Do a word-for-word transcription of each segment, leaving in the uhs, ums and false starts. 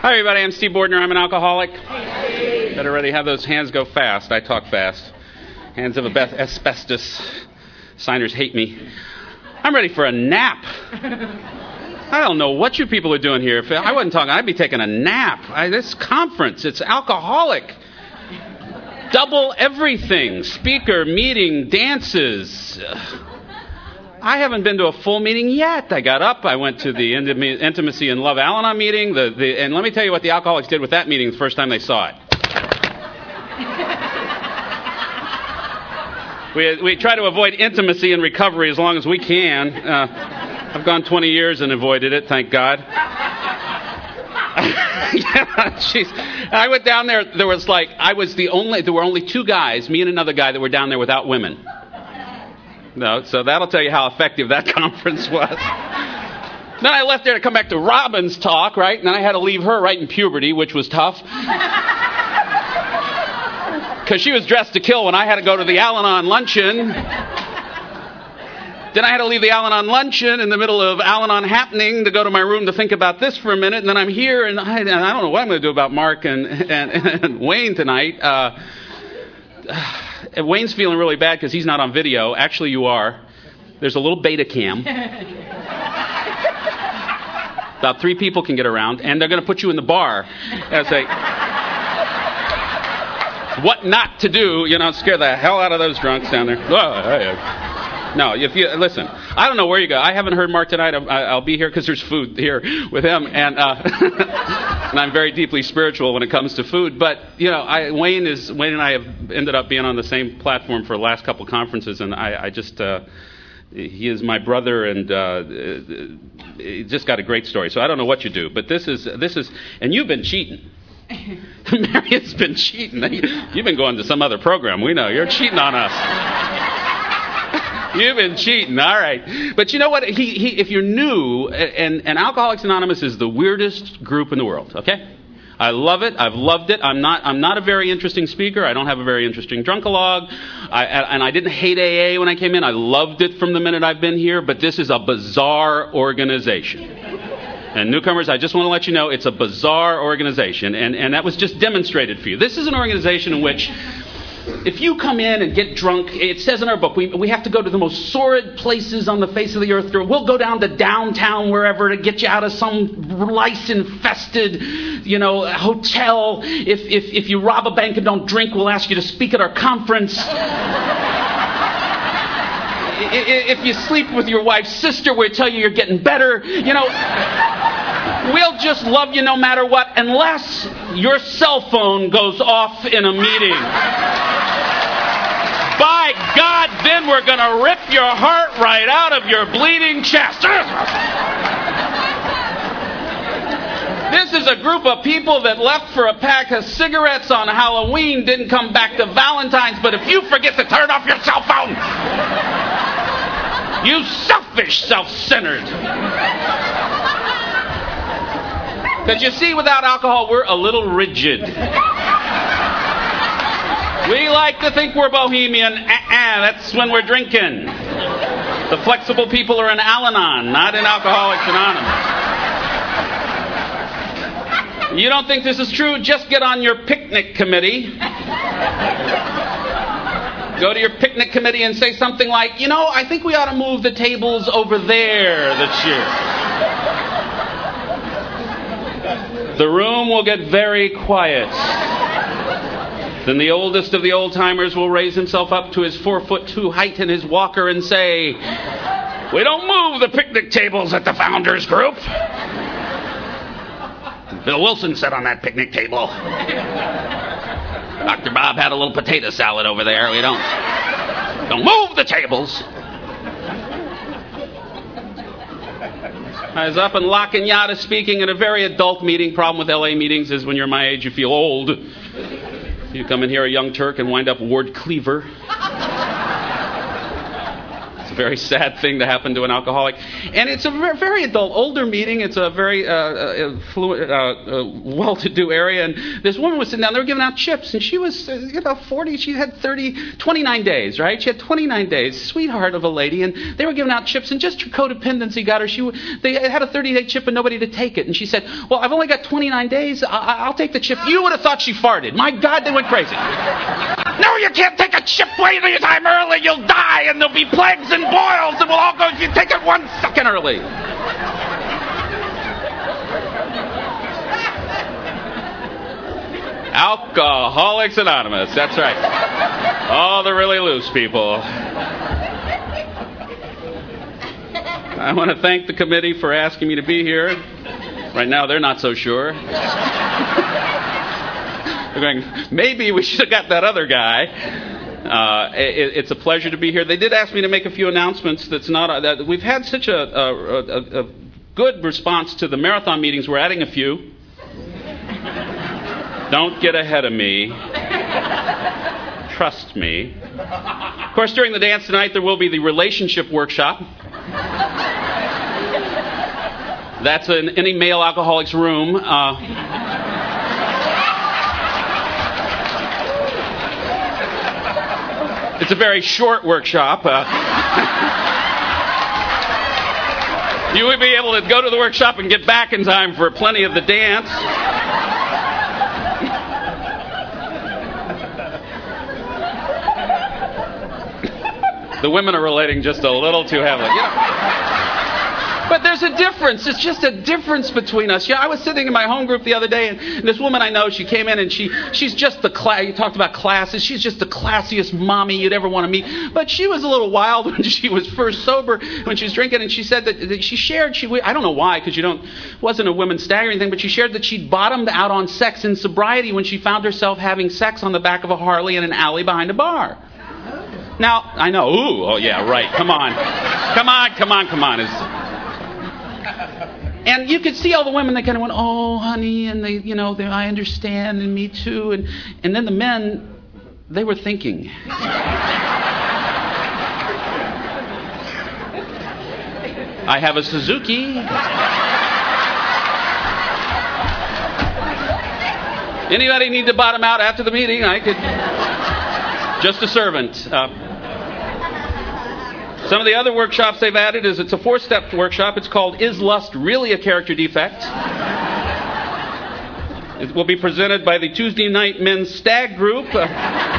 Hi, everybody. I'm Steve Bordner. I'm an alcoholic. Better already have those hands go fast. I talk fast. Hands of asbestos. Signers hate me. I'm ready for a nap. I don't know what you people are doing here. If I wasn't talking, I'd be taking a nap. I, this conference, it's alcoholic. Double everything. Speaker, meeting, dances. I haven't been to a full meeting yet. I got up. I went to the Intimacy and Love Al-Anon meeting. The, the, and let me tell you what the alcoholics did with that meeting the first time they saw it. we, we try to avoid intimacy and recovery as long as we can. Uh, I've gone twenty years and avoided it, thank God. Yeah, jeez. I went down there. There was like, I was the only, there were only two guys, me and another guy, that were down there without women. No, so that'll tell you how effective that conference was. Then I left there to come back to Robin's talk, right? And then I had to leave her right in puberty, which was tough. Because she was dressed to kill when I had to go to the Al-Anon luncheon. Then I had to leave the Al-Anon luncheon in the middle of Al-Anon happening to go to my room to think about this for a minute. And then I'm here, and I, and I don't know what I'm going to do about Mark and, and, and Wayne tonight. Uh, Wayne's feeling really bad because he's not on video. Actually, you are. There's a little beta cam. About three people can get around, and they're going to put you in the bar and say, what not to do, you know, scare the hell out of those drunks down there. Oh, hey, no, if you listen, I don't know where you go. I haven't heard Mark tonight. I'll, I'll be here because there's food here with him, and uh, and I'm very deeply spiritual when it comes to food. But you know, I, Wayne is Wayne and I have ended up being on the same platform for the last couple conferences, and I, I just uh, he is my brother, and uh, he just got a great story. So I don't know what you do, but this is this is, and you've been cheating. Marion's been cheating. You've been going to some other program. We know you're cheating on us. You've been cheating, all right. But you know what? He, he, if you're new, and, and Alcoholics Anonymous is the weirdest group in the world, okay? I love it. I've loved it. I'm not I'm not a very interesting speaker. I don't have a very interesting drunkalog. I, and I didn't hate A A when I came in. I loved it from the minute I've been here. But this is a bizarre organization. And newcomers, I just want to let you know it's a bizarre organization. And, and that was just demonstrated for you. This is an organization in which, if you come in and get drunk, it says in our book, we, we have to go to the most sordid places on the face of the earth. We'll go down to downtown, wherever, to get you out of some lice-infested, you know, hotel. If, if, if you rob a bank and don't drink, we'll ask you to speak at our conference. If you sleep with your wife's sister, we'll tell you you're getting better. You know, we'll just love you no matter what, unless your cell phone goes off in a meeting. By God, then we're going to rip your heart right out of your bleeding chest. This is a group of people that left for a pack of cigarettes on Halloween, didn't come back to Valentine's, but if you forget to turn off your cell phone, you selfish, self-centered. Because you see, without alcohol, we're a little rigid. We like to think we're bohemian. Uh-uh, that's when we're drinking. The flexible people are in Al-Anon, not in Alcoholics Anonymous. You don't think this is true? Just get on your picnic committee. Go to your picnic committee and say something like, you know, I think we ought to move the tables over there this year. The room will get very quiet. Then the oldest of the old-timers will raise himself up to his four-foot-two height in his walker and say, we don't move the picnic tables at the Founders Group. Bill Wilson sat on that picnic table. Doctor Bob had a little potato salad over there. We don't, don't move the tables. I was up in La Cañada speaking at a very adult meeting. Problem with L A meetings is when you're my age, you feel old. You come in here a young Turk and wind up Ward Cleaver. It's a very sad thing to happen to an alcoholic. And it's a very adult, older meeting. It's a very uh, uh, fluent, uh, uh, well-to-do area. And this woman was sitting down. They were giving out chips. And she was, uh, you know, forty. She had thirty, twenty-nine days, right? She had twenty-nine days. Sweetheart of a lady. And they were giving out chips. And just her codependency got her. She They had a thirty-day chip and nobody to take it. And she said, well, I've only got twenty-nine days. I- I'll take the chip. You would have thought she farted. My God, they went crazy. No, you can't take a chip way your time early. You'll die, and there'll be plagues and boils, and we'll all go if you take it one second early. Alcoholics Anonymous. That's right. All the really loose people. I want to thank the committee for asking me to be here. Right now, they're not so sure. They're going, maybe we should have got that other guy. Uh, it, it's a pleasure to be here. They did ask me to make a few announcements. That's not uh, that we've had such a, a, a, a good response to the marathon meetings. We're adding a few. Don't get ahead of me. Trust me. Of course, during the dance tonight, there will be the relationship workshop. That's in any male alcoholic's room. Uh, It's a very short workshop. Uh, you will be able to go to the workshop and get back in time for plenty of the dance. The women are relating just a little too heavily. You know. But there's a difference. It's just a difference between us. Yeah, I was sitting in my home group the other day, and this woman I know, she came in, and she she's just the class. You talked about classes. She's just the classiest mommy you'd ever want to meet. But she was a little wild when she was first sober, when she was drinking, and she said that, that she shared. She I don't know why, because you don't it wasn't a women's stag or anything, but she shared that she'd bottomed out on sex in sobriety when she found herself having sex on the back of a Harley in an alley behind a bar. Now I know. Ooh, oh yeah, right. Come on, come on, come on, come on. It's, And you could see all the women, they kind of went, oh, honey, and they, you know, they, I understand, and me too. And, and then the men, they were thinking. I have a Suzuki. Anybody need to bottom out after the meeting? I could. Just a servant. Uh, Some of the other workshops they've added is it's a four-step workshop. It's called Is Lust Really a Character Defect? It will be presented by the Tuesday Night Men's Stag Group, uh,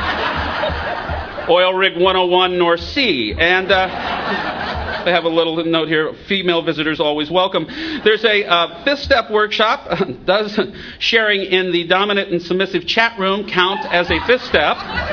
Oil Rig one oh one North Sea. And uh, they have a little note here, female visitors always welcome. There's a uh, fifth-step workshop. Does sharing in the dominant and submissive chat room count as a fifth step?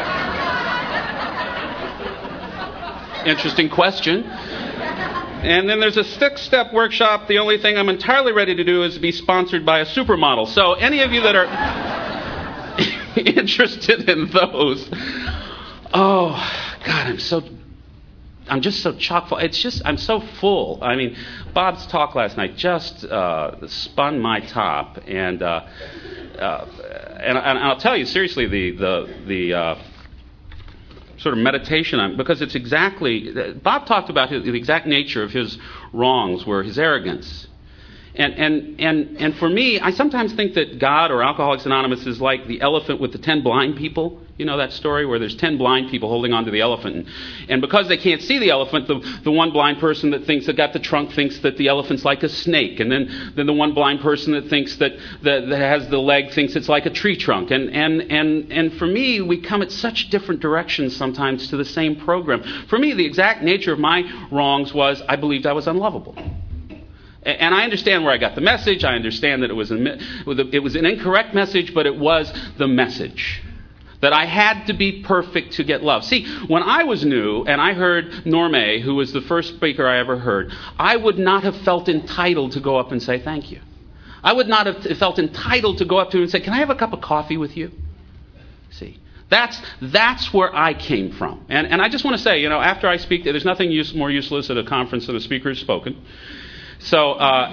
Interesting question. And then there's a six-step workshop. The only thing I'm entirely ready to do is be sponsored by a supermodel. So any of you that are interested in those, oh, God, I'm so, I'm just so chock full. It's just, I'm so full. I mean, Bob's talk last night just uh, spun my top. And, uh, uh, and, and I'll tell you, seriously, the, the, the, uh, sort of meditation on, because it's exactly, Bob talked about his, the exact nature of his wrongs were his arrogance. And, and, and, and for me, I sometimes think that God or Alcoholics Anonymous is like the elephant with the ten blind people. You know that story where there's ten blind people holding onto the elephant. And, and because they can't see the elephant, the, the one blind person that thinks that got the trunk thinks that the elephant's like a snake. And then, then the one blind person that thinks that, that, that has the leg thinks it's like a tree trunk. And, and, and, and for me, we come at such different directions sometimes to the same program. For me, the exact nature of my wrongs was I believed I was unlovable. And I understand where I got the message. I understand that it was, a, it was an incorrect message, but it was the message. That I had to be perfect to get love. See, when I was new and I heard Normé, who was the first speaker I ever heard, I would not have felt entitled to go up and say thank you. I would not have felt entitled to go up to him and say, can I have a cup of coffee with you? See, that's that's where I came from. And, and I just want to say, you know, after I speak, there's nothing use, more useless at a conference than a speaker has spoken. So, uh...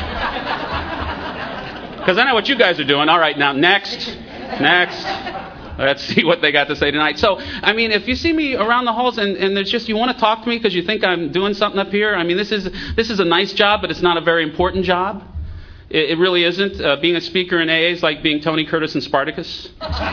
because I know what you guys are doing. All right, now, next. Next. Let's see what they got to say tonight. So, I mean, if you see me around the halls and, and it's just you want to talk to me because you think I'm doing something up here, I mean, this is this is a nice job, but it's not a very important job. It, it really isn't. Uh, being a speaker in A A is like being Tony Curtis in Spartacus.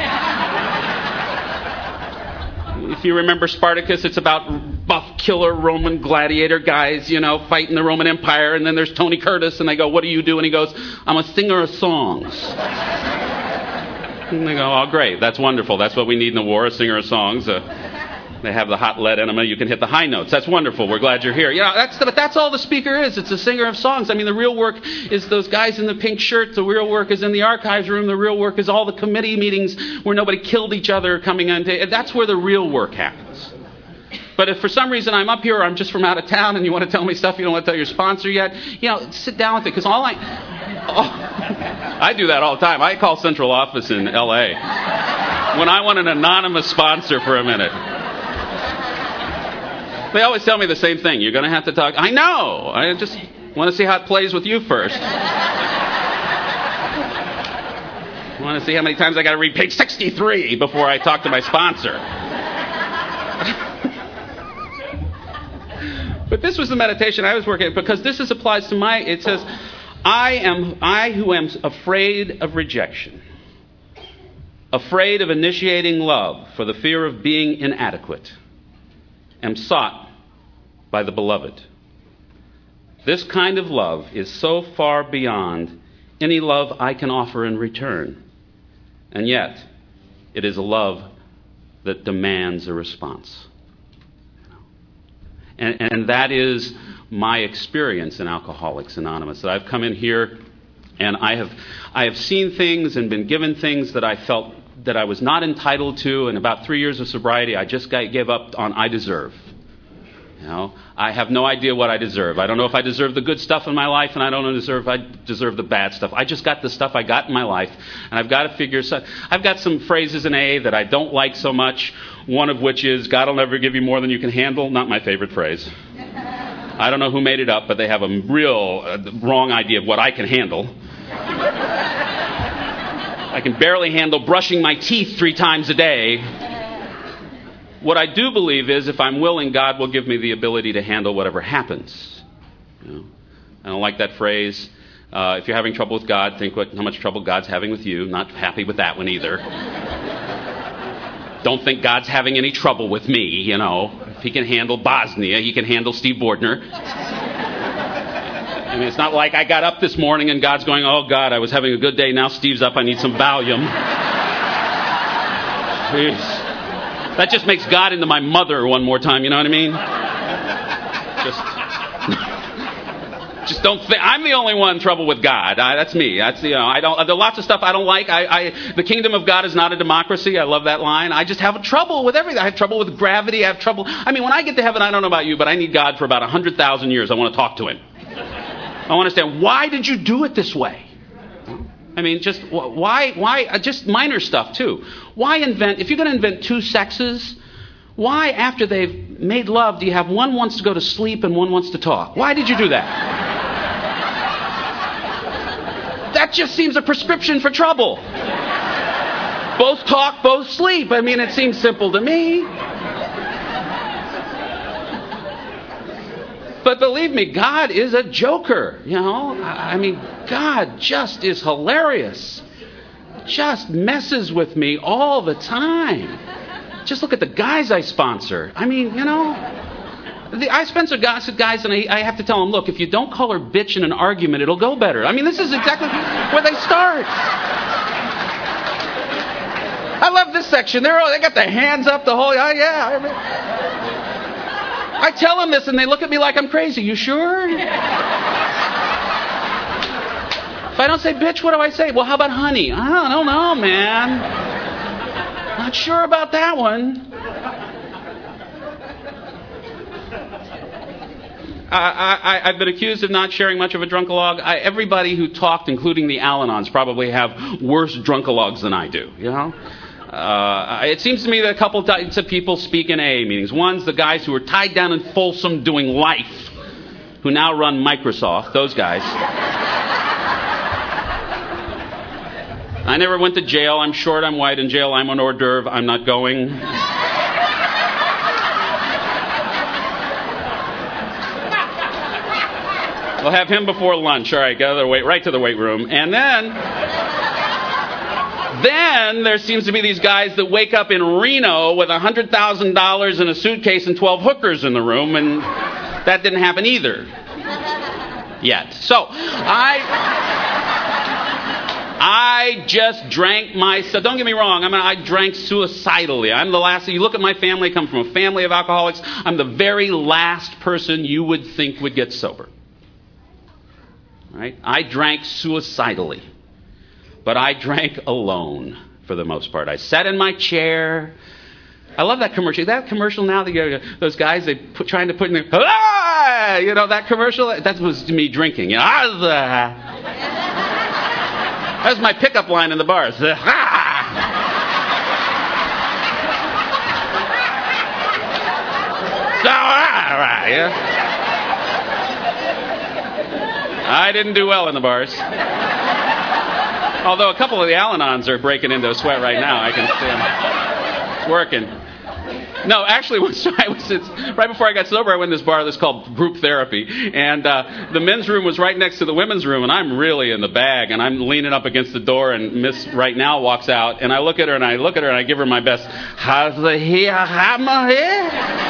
If you remember Spartacus, it's about buff killer Roman gladiator guys, you know, fighting the Roman Empire. And then there's Tony Curtis, and they go, "What do you do?" And he goes, "I'm a singer of songs." And they go, "Oh, great. That's wonderful. That's what we need in the war, a singer of songs." Uh, they have the hot lead enema. You can hit the high notes. That's wonderful. We're glad you're here. You know, that's the, but that's all the speaker is. It's a singer of songs. I mean, the real work is those guys in the pink shirt. The real work is in the archives room. The real work is all the committee meetings where nobody killed each other coming on. To, that's where the real work happens. But if for some reason I'm up here or I'm just from out of town and you want to tell me stuff you don't want to tell your sponsor yet, you know, sit down with it. Because all I... Oh, I do that all the time. I call central office in L A when I want an anonymous sponsor for a minute. They always tell me the same thing. You're going to have to talk. I know. I just want to see how it plays with you first. I want to see how many times I got to read page sixty-three before I talk to my sponsor. But this was the meditation I was working at because this is applies to my. It says, I am I who am afraid of rejection, afraid of initiating love for the fear of being inadequate, am sought by the beloved. This kind of love is so far beyond any love I can offer in return, and yet it is a love that demands a response. And, and that is my experience in Alcoholics Anonymous. That I've come in here and I have I have seen things and been given things that I felt that I was not entitled to. In about three years of sobriety, I just got, gave up on I deserve. You know, I have no idea what I deserve. I don't know if I deserve the good stuff in my life, and I don't deserve I deserve the bad stuff. I just got the stuff I got in my life, and I've got to figure. So, I've got some phrases in A A that I don't like so much. One of which is, "God will never give you more than you can handle." Not my favorite phrase. I don't know who made it up, but they have a real uh, wrong idea of what I can handle. I can barely handle brushing my teeth three times a day. What I do believe is, if I'm willing, God will give me the ability to handle whatever happens. You know? I don't like that phrase. Uh, if you're having trouble with God, think what, how much trouble God's having with you. Not happy with that one either. Don't think God's having any trouble with me, you know. If he can handle Bosnia, he can handle Steve Bordner. I mean, it's not like I got up this morning and God's going, "Oh, God, I was having a good day. Now Steve's up. I need some Valium." Jeez. That just makes God into my mother one more time, you know what I mean? Just, just don't think I'm the only one in trouble with God. I, that's me. That's you know. I don't. There are lots of stuff I don't like. I, I, the kingdom of God is not a democracy. I love that line. I just have trouble with everything. I have trouble with gravity. I have trouble. I mean, when I get to heaven, I don't know about you, but I need God for about a hundred thousand years. I want to talk to him. I want to understand, why did you do it this way? I mean, just why, why, just minor stuff too. Why invent, if you're going to invent two sexes, why after they've made love do you have one wants to go to sleep and one wants to talk? Why did you do that? That just seems a prescription for trouble. Both talk, both sleep. I mean, it seems simple to me. But believe me, God is a joker, you know. I mean, God just is hilarious. Just messes with me all the time. Just look at the guys I sponsor. I mean, you know, the, I sponsor guys, guys and I, I have to tell them, look, if you don't call her bitch in an argument, it'll go better. I mean, this is exactly where they start. I love this section. They're all, they got their hands up the whole, oh, yeah. I mean, I tell them this and they look at me like I'm crazy. You sure? If I don't say bitch, what do I say? Well, how about honey? I don't know, man. Not sure about that one. I, I, I've been accused of not sharing much of a drunkalog. I, everybody who talked, including the Al-Anons, probably have worse drunkalogs than I do, you know? Uh, it seems to me that a couple types of people speak in A A meetings. One's the guys who are tied down in Folsom doing life, who now run Microsoft, those guys. I never went to jail. I'm short, I'm white. In jail, I'm an hors d'oeuvre. I'm not going. We'll have him before lunch. All right, go to the weight, right to the weight room. And then, then there seems to be these guys that wake up in Reno with one hundred thousand dollars in a suitcase and twelve hookers in the room, and that didn't happen either. Yet. So, I... I just drank myself. Don't get me wrong. I mean, I drank suicidally. I'm the last. You look at my family. I come from a family of alcoholics. I'm the very last person you would think would get sober. Right? I drank suicidally, but I drank alone for the most part. I sat in my chair. I love that commercial. That commercial now, that those guys they put, trying to put in there, ah! You know that commercial. That was me drinking. You know, ah! That's my pickup line in the bars. Ah! Ah, yeah. I didn't do well in the bars. Although a couple of the Al-Anons are breaking into a sweat right now. I can see them. It's working. No, actually, once I was it's, right before I got sober, I went to this bar that's called Group Therapy, and uh, the men's room was right next to the women's room, and I'm really in the bag, and I'm leaning up against the door, and Miss Right Now walks out, and I look at her, and I look at her, and I give her my best. How's the here, hammer here?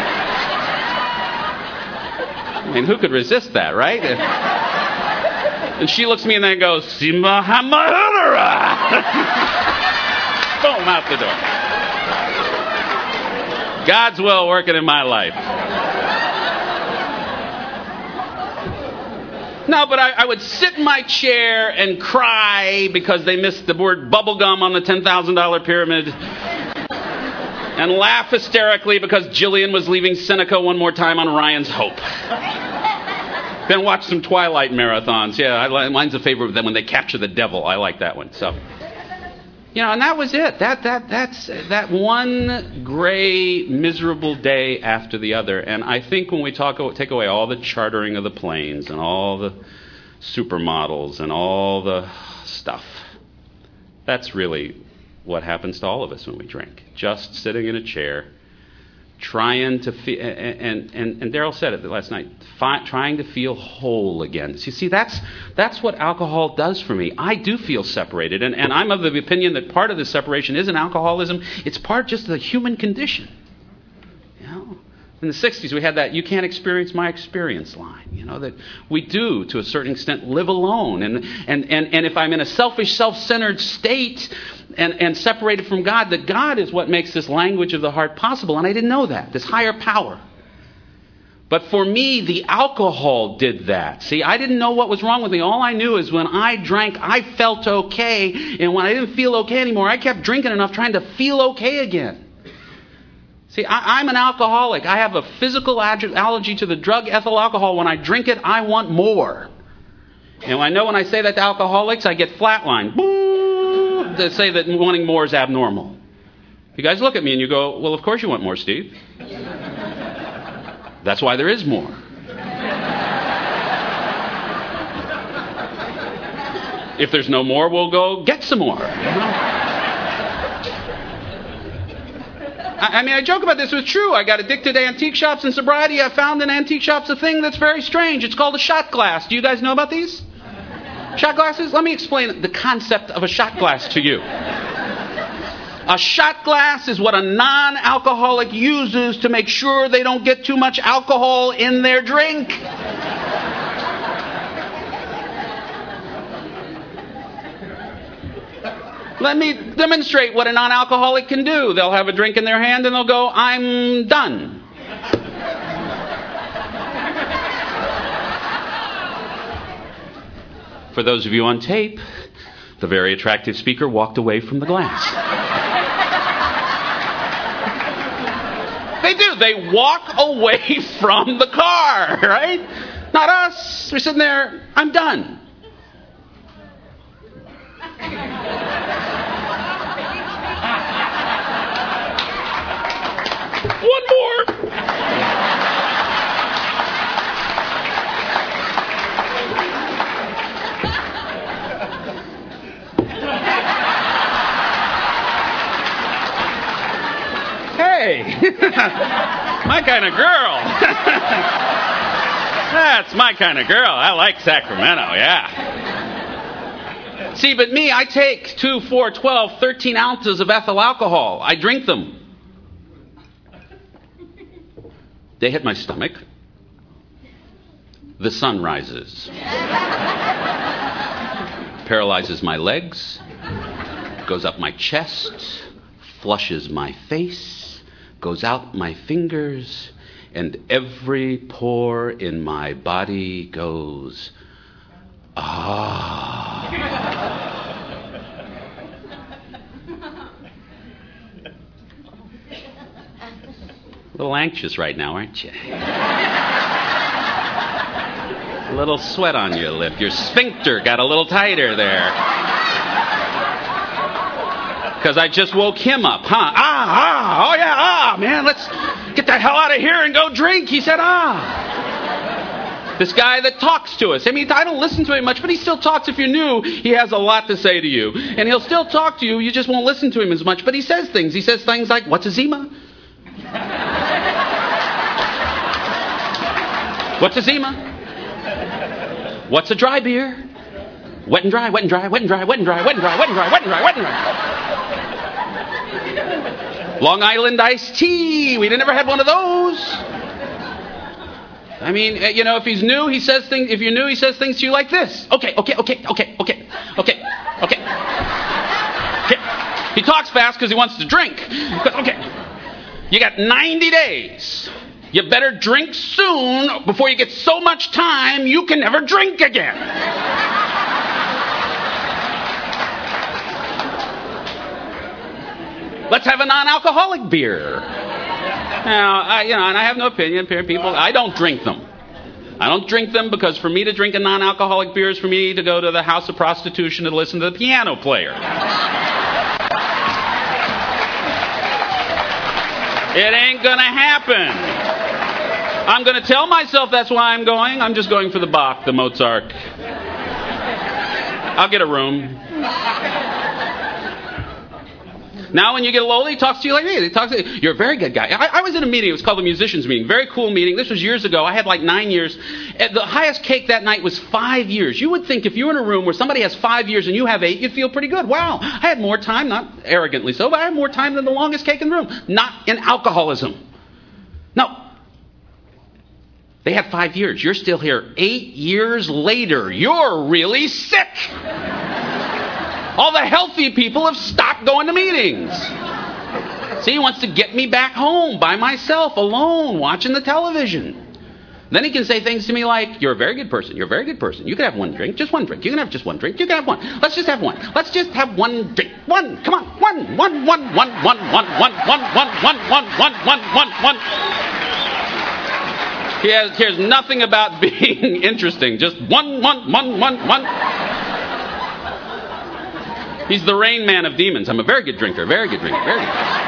I mean, who could resist that, right? And she looks at me and then goes, Simba Hamahura! Boom, out the door. God's will working in my life. No, but I, I would sit in my chair and cry because they missed the word bubblegum on the ten thousand dollars pyramid. And laugh hysterically because Jillian was leaving Seneca one more time on Ryan's Hope. Then watch some Twilight marathons. Yeah, I, mine's a favorite of them when they capture the devil. I like that one. So, you know, and that was it. That that that's that one gray, miserable day after the other. And I think when we talk, take away all the chartering of the planes and all the supermodels and all the stuff, that's really what happens to all of us when we drink. Just sitting in a chair, trying to feel, and, and, and Daryl said it last night, fi- trying to feel whole again. So you see, that's that's what alcohol does for me. I do feel separated, and, and I'm of the opinion that part of the separation isn't alcoholism, it's part just of the human condition. You know? In the sixties, we had that "you can't experience my experience" line, you know, that we do, to a certain extent, live alone. And and, and, and if I'm in a selfish, self-centered state and, and separated from God, that God is what makes this language of the heart possible. And I didn't know that, this higher power. But for me, the alcohol did that. See, I didn't know what was wrong with me. All I knew is when I drank, I felt okay. And when I didn't feel okay anymore, I kept drinking enough trying to feel okay again. See, I, I'm an alcoholic. I have a physical allergy to the drug ethyl alcohol. When I drink it, I want more. And I know when I say that to alcoholics, I get flatlined. Boo! To say that wanting more is abnormal. You guys look at me and you go, well, of course you want more, Steve. That's why there is more. If there's no more, we'll go get some more. You know? I mean, I joke about this. It was true. I got addicted to antique shops and sobriety. I found in antique shops a thing that's very strange. It's called a shot glass. Do you guys know about these? Shot glasses? Let me explain the concept of a shot glass to you. A shot glass is what a non-alcoholic uses to make sure they don't get too much alcohol in their drink. Let me demonstrate what a non-alcoholic can do. They'll have a drink in their hand and they'll go, I'm done. For those of you on tape, the very attractive speaker walked away from the glass. They do. They walk away from the car, right? Not us. We're sitting there, I'm done. One more. My kind of girl. That's my kind of girl. I like Sacramento, yeah. See, but me, I take two, four, twelve, thirteen ounces of ethyl alcohol. I drink them. They hit my stomach. The sun rises. Paralyzes my legs. Goes up my chest. Flushes my face. Goes out my fingers. And every pore in my body goes, ah. A little anxious right now, aren't you? A little sweat on your lip. Your sphincter got a little tighter there. Because I just woke him up, huh? Ah, ah, oh yeah, ah, man, let's get the hell out of here and go drink. He said, ah. This guy that talks to us. I mean, I don't listen to him much, but he still talks. If you're new, he has a lot to say to you. And he'll still talk to you. You just won't listen to him as much. But he says things. He says things like, what's a Zima? What's a Zima? What's a dry beer? Wet and dry, wet and dry, wet and dry, wet and dry, wet and dry, wet and dry, wet and dry, wet and dry. Long Island iced tea. We never had one of those. I mean, you know, if he's new, he says things. If you're new, he says things to you like this. Okay, okay, okay, okay, okay, okay, okay. Okay. He talks fast because he wants to drink. Okay. You got ninety days. You better drink soon before you get so much time you can never drink again. Let's have a non-alcoholic beer. Now, I, you know, and I have no opinion. People, I don't drink them. I don't drink them because for me to drink a non-alcoholic beer is for me to go to the house of prostitution and listen to the piano player. It ain't gonna happen. I'm gonna tell myself that's why I'm going. I'm just going for the Bach, the Mozart. I'll get a room. Now when you get a little older, he talks to you like me. He talks to you. You're a very good guy. I, I was in a meeting. It was called the musicians meeting. Very cool meeting. This was years ago. I had like nine years. The highest cake that night was five years. You would think if you were in a room where somebody has five years and you have eight, you'd feel pretty good. Wow. I had more time, not arrogantly so, but I had more time than the longest cake in the room. Not in alcoholism. No. They had five years. You're still here eight years later. You're really sick. All the healthy people have stopped going to meetings. See, he wants to get me back home by myself, alone, watching the television. Then he can say things to me like, you're a very good person. You're a very good person. You can have one drink. Just one drink. You can have just one drink. You can have one. Let's just have one. Let's just have one drink. One. Come on. One. One. One. One. One. One. One. One. One. One. One. One. One. One. One. He has, cares nothing about being interesting. Just one. One. One. One. One. He's the Rain Man of demons. I'm a very good drinker. Very good drinker. Very good.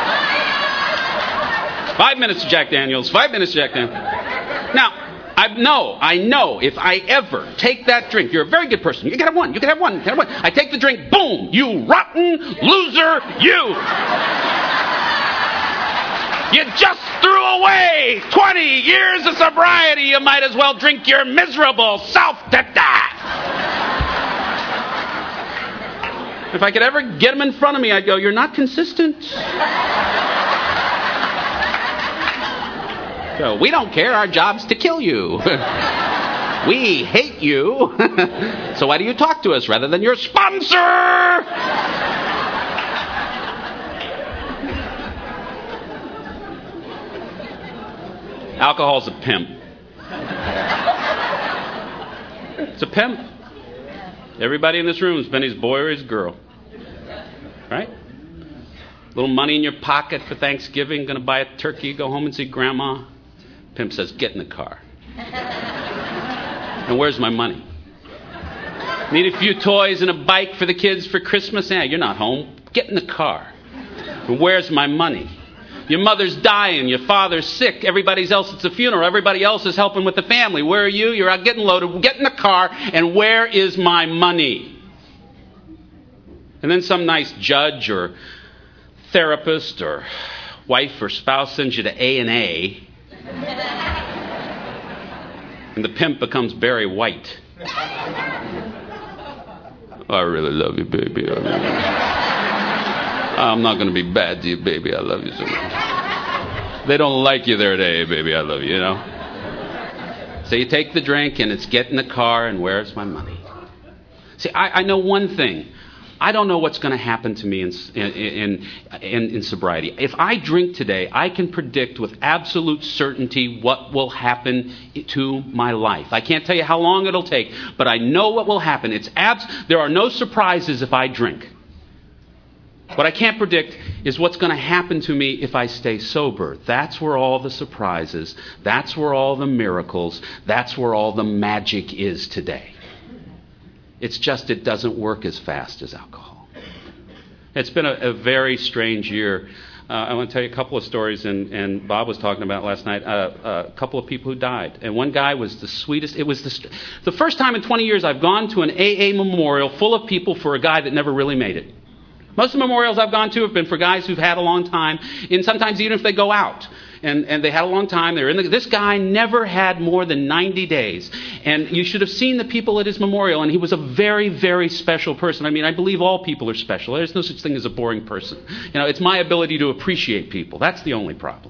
Five minutes of Jack Daniels. Five minutes of Jack Daniels. Now, I know, I know if I ever take that drink, you're a very good person. You can have one. You can have one. You can have one. I take the drink. Boom. You rotten loser. You. You just threw away twenty years of sobriety. You might as well drink your miserable self to death. If I could ever get him in front of me, I'd go, you're not consistent. So, we don't care. Our job's to kill you. We hate you. So why do you talk to us rather than your sponsor? Alcohol's a pimp. It's a pimp. Everybody in this room has been his boy or his girl. Right? Little money in your pocket for Thanksgiving, going to buy a turkey, go home and see grandma. Pimp says, get in the car. And where's my money? Need a few toys and a bike for the kids for Christmas? Yeah, you're not home. Get in the car. And where's my money? Your mother's dying. Your father's sick. Everybody else at the funeral. Everybody else is helping with the family. Where are you? You're out getting loaded. Get in the car. And where is my money? And then some nice judge or therapist or wife or spouse sends you to A and A, and the pimp becomes Barry White. I really love you, baby. I really I'm not going to be bad to you, baby. I love you so much. They don't like you there at A A, baby. I love you, you know. So you take the drink, and it's get in the car, and where's my money? See, I, I know one thing. I don't know what's going to happen to me in, in, in, in sobriety. If I drink today, I can predict with absolute certainty what will happen to my life. I can't tell you how long it'll take, but I know what will happen. It's abs- there are no surprises if I drink. What I can't predict is what's going to happen to me if I stay sober. That's where all the surprises, that's where all the miracles, that's where all the magic is today. It's just it doesn't work as fast as alcohol. It's been a, a very strange year. Uh, I want to tell you a couple of stories, and, and Bob was talking about last night, uh, a couple of people who died. And one guy was the sweetest. It was the, the first time in twenty years I've gone to an A A memorial full of people for a guy that never really made it. Most of the memorials I've gone to have been for guys who've had a long time, and sometimes even if they go out. And, and they had a long time. They were in the, this guy never had more than ninety days. And you should have seen the people at his memorial, and he was a very, very special person. I mean, I believe all people are special. There's no such thing as a boring person. You know, it's my ability to appreciate people. That's the only problem.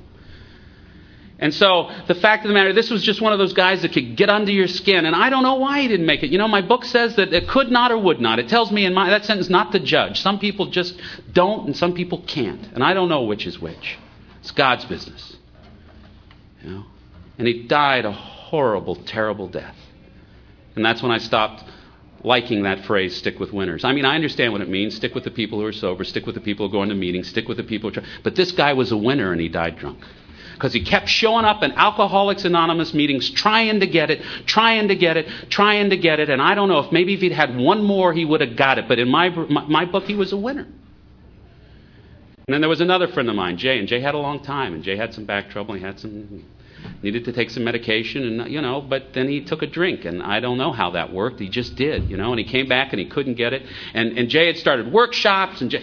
And so the fact of the matter, this was just one of those guys that could get under your skin. And I don't know why he didn't make it. You know, my book says that it could not or would not. It tells me in my that sentence not to judge. Some people just don't, and some people can't. And I don't know which is which. It's God's business. You know? And he died a horrible, terrible death. And that's when I stopped liking that phrase, stick with winners. I mean, I understand what it means. Stick with the people who are sober. Stick with the people who go into meetings. Stick with the people who... Try. But this guy was a winner, and he died drunk. Because he kept showing up in Alcoholics Anonymous meetings, trying to get it, trying to get it, trying to get it. And I don't know if maybe if he'd had one more, he would have got it. But in my, my, my book, he was a winner. And then there was another friend of mine, Jay, and Jay had a long time, and Jay had some back trouble, he had some, needed to take some medication, and you know, but then he took a drink, and I don't know how that worked, he just did, you know, and he came back and he couldn't get it, and, and Jay had started workshops, and Jay,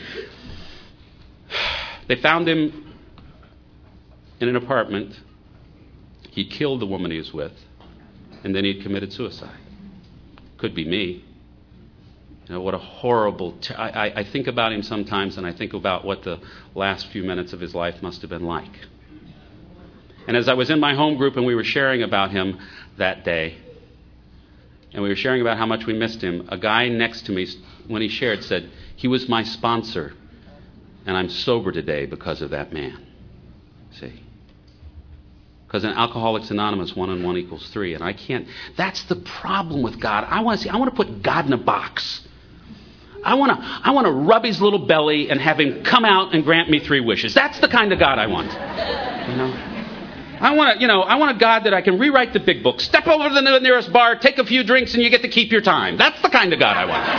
they found him in an apartment, he killed the woman he was with, and then he'd committed suicide. Could be me. You know, what a horrible... T- I, I think about him sometimes, and I think about what the last few minutes of his life must have been like. And as I was in my home group and we were sharing about him that day, and we were sharing about how much we missed him, a guy next to me, when he shared, said, he was my sponsor, and I'm sober today because of that man. See? Because in Alcoholics Anonymous, one and one equals three, and I can't... That's the problem with God. I want to see... I want to put God in a box. I want to I want to rub his little belly and have him come out and grant me three wishes. That's the kind of God I want. You know, I want to, you know, I want a God that I can rewrite the big book. Step over to the nearest bar, take a few drinks, and you get to keep your time. That's the kind of God I want.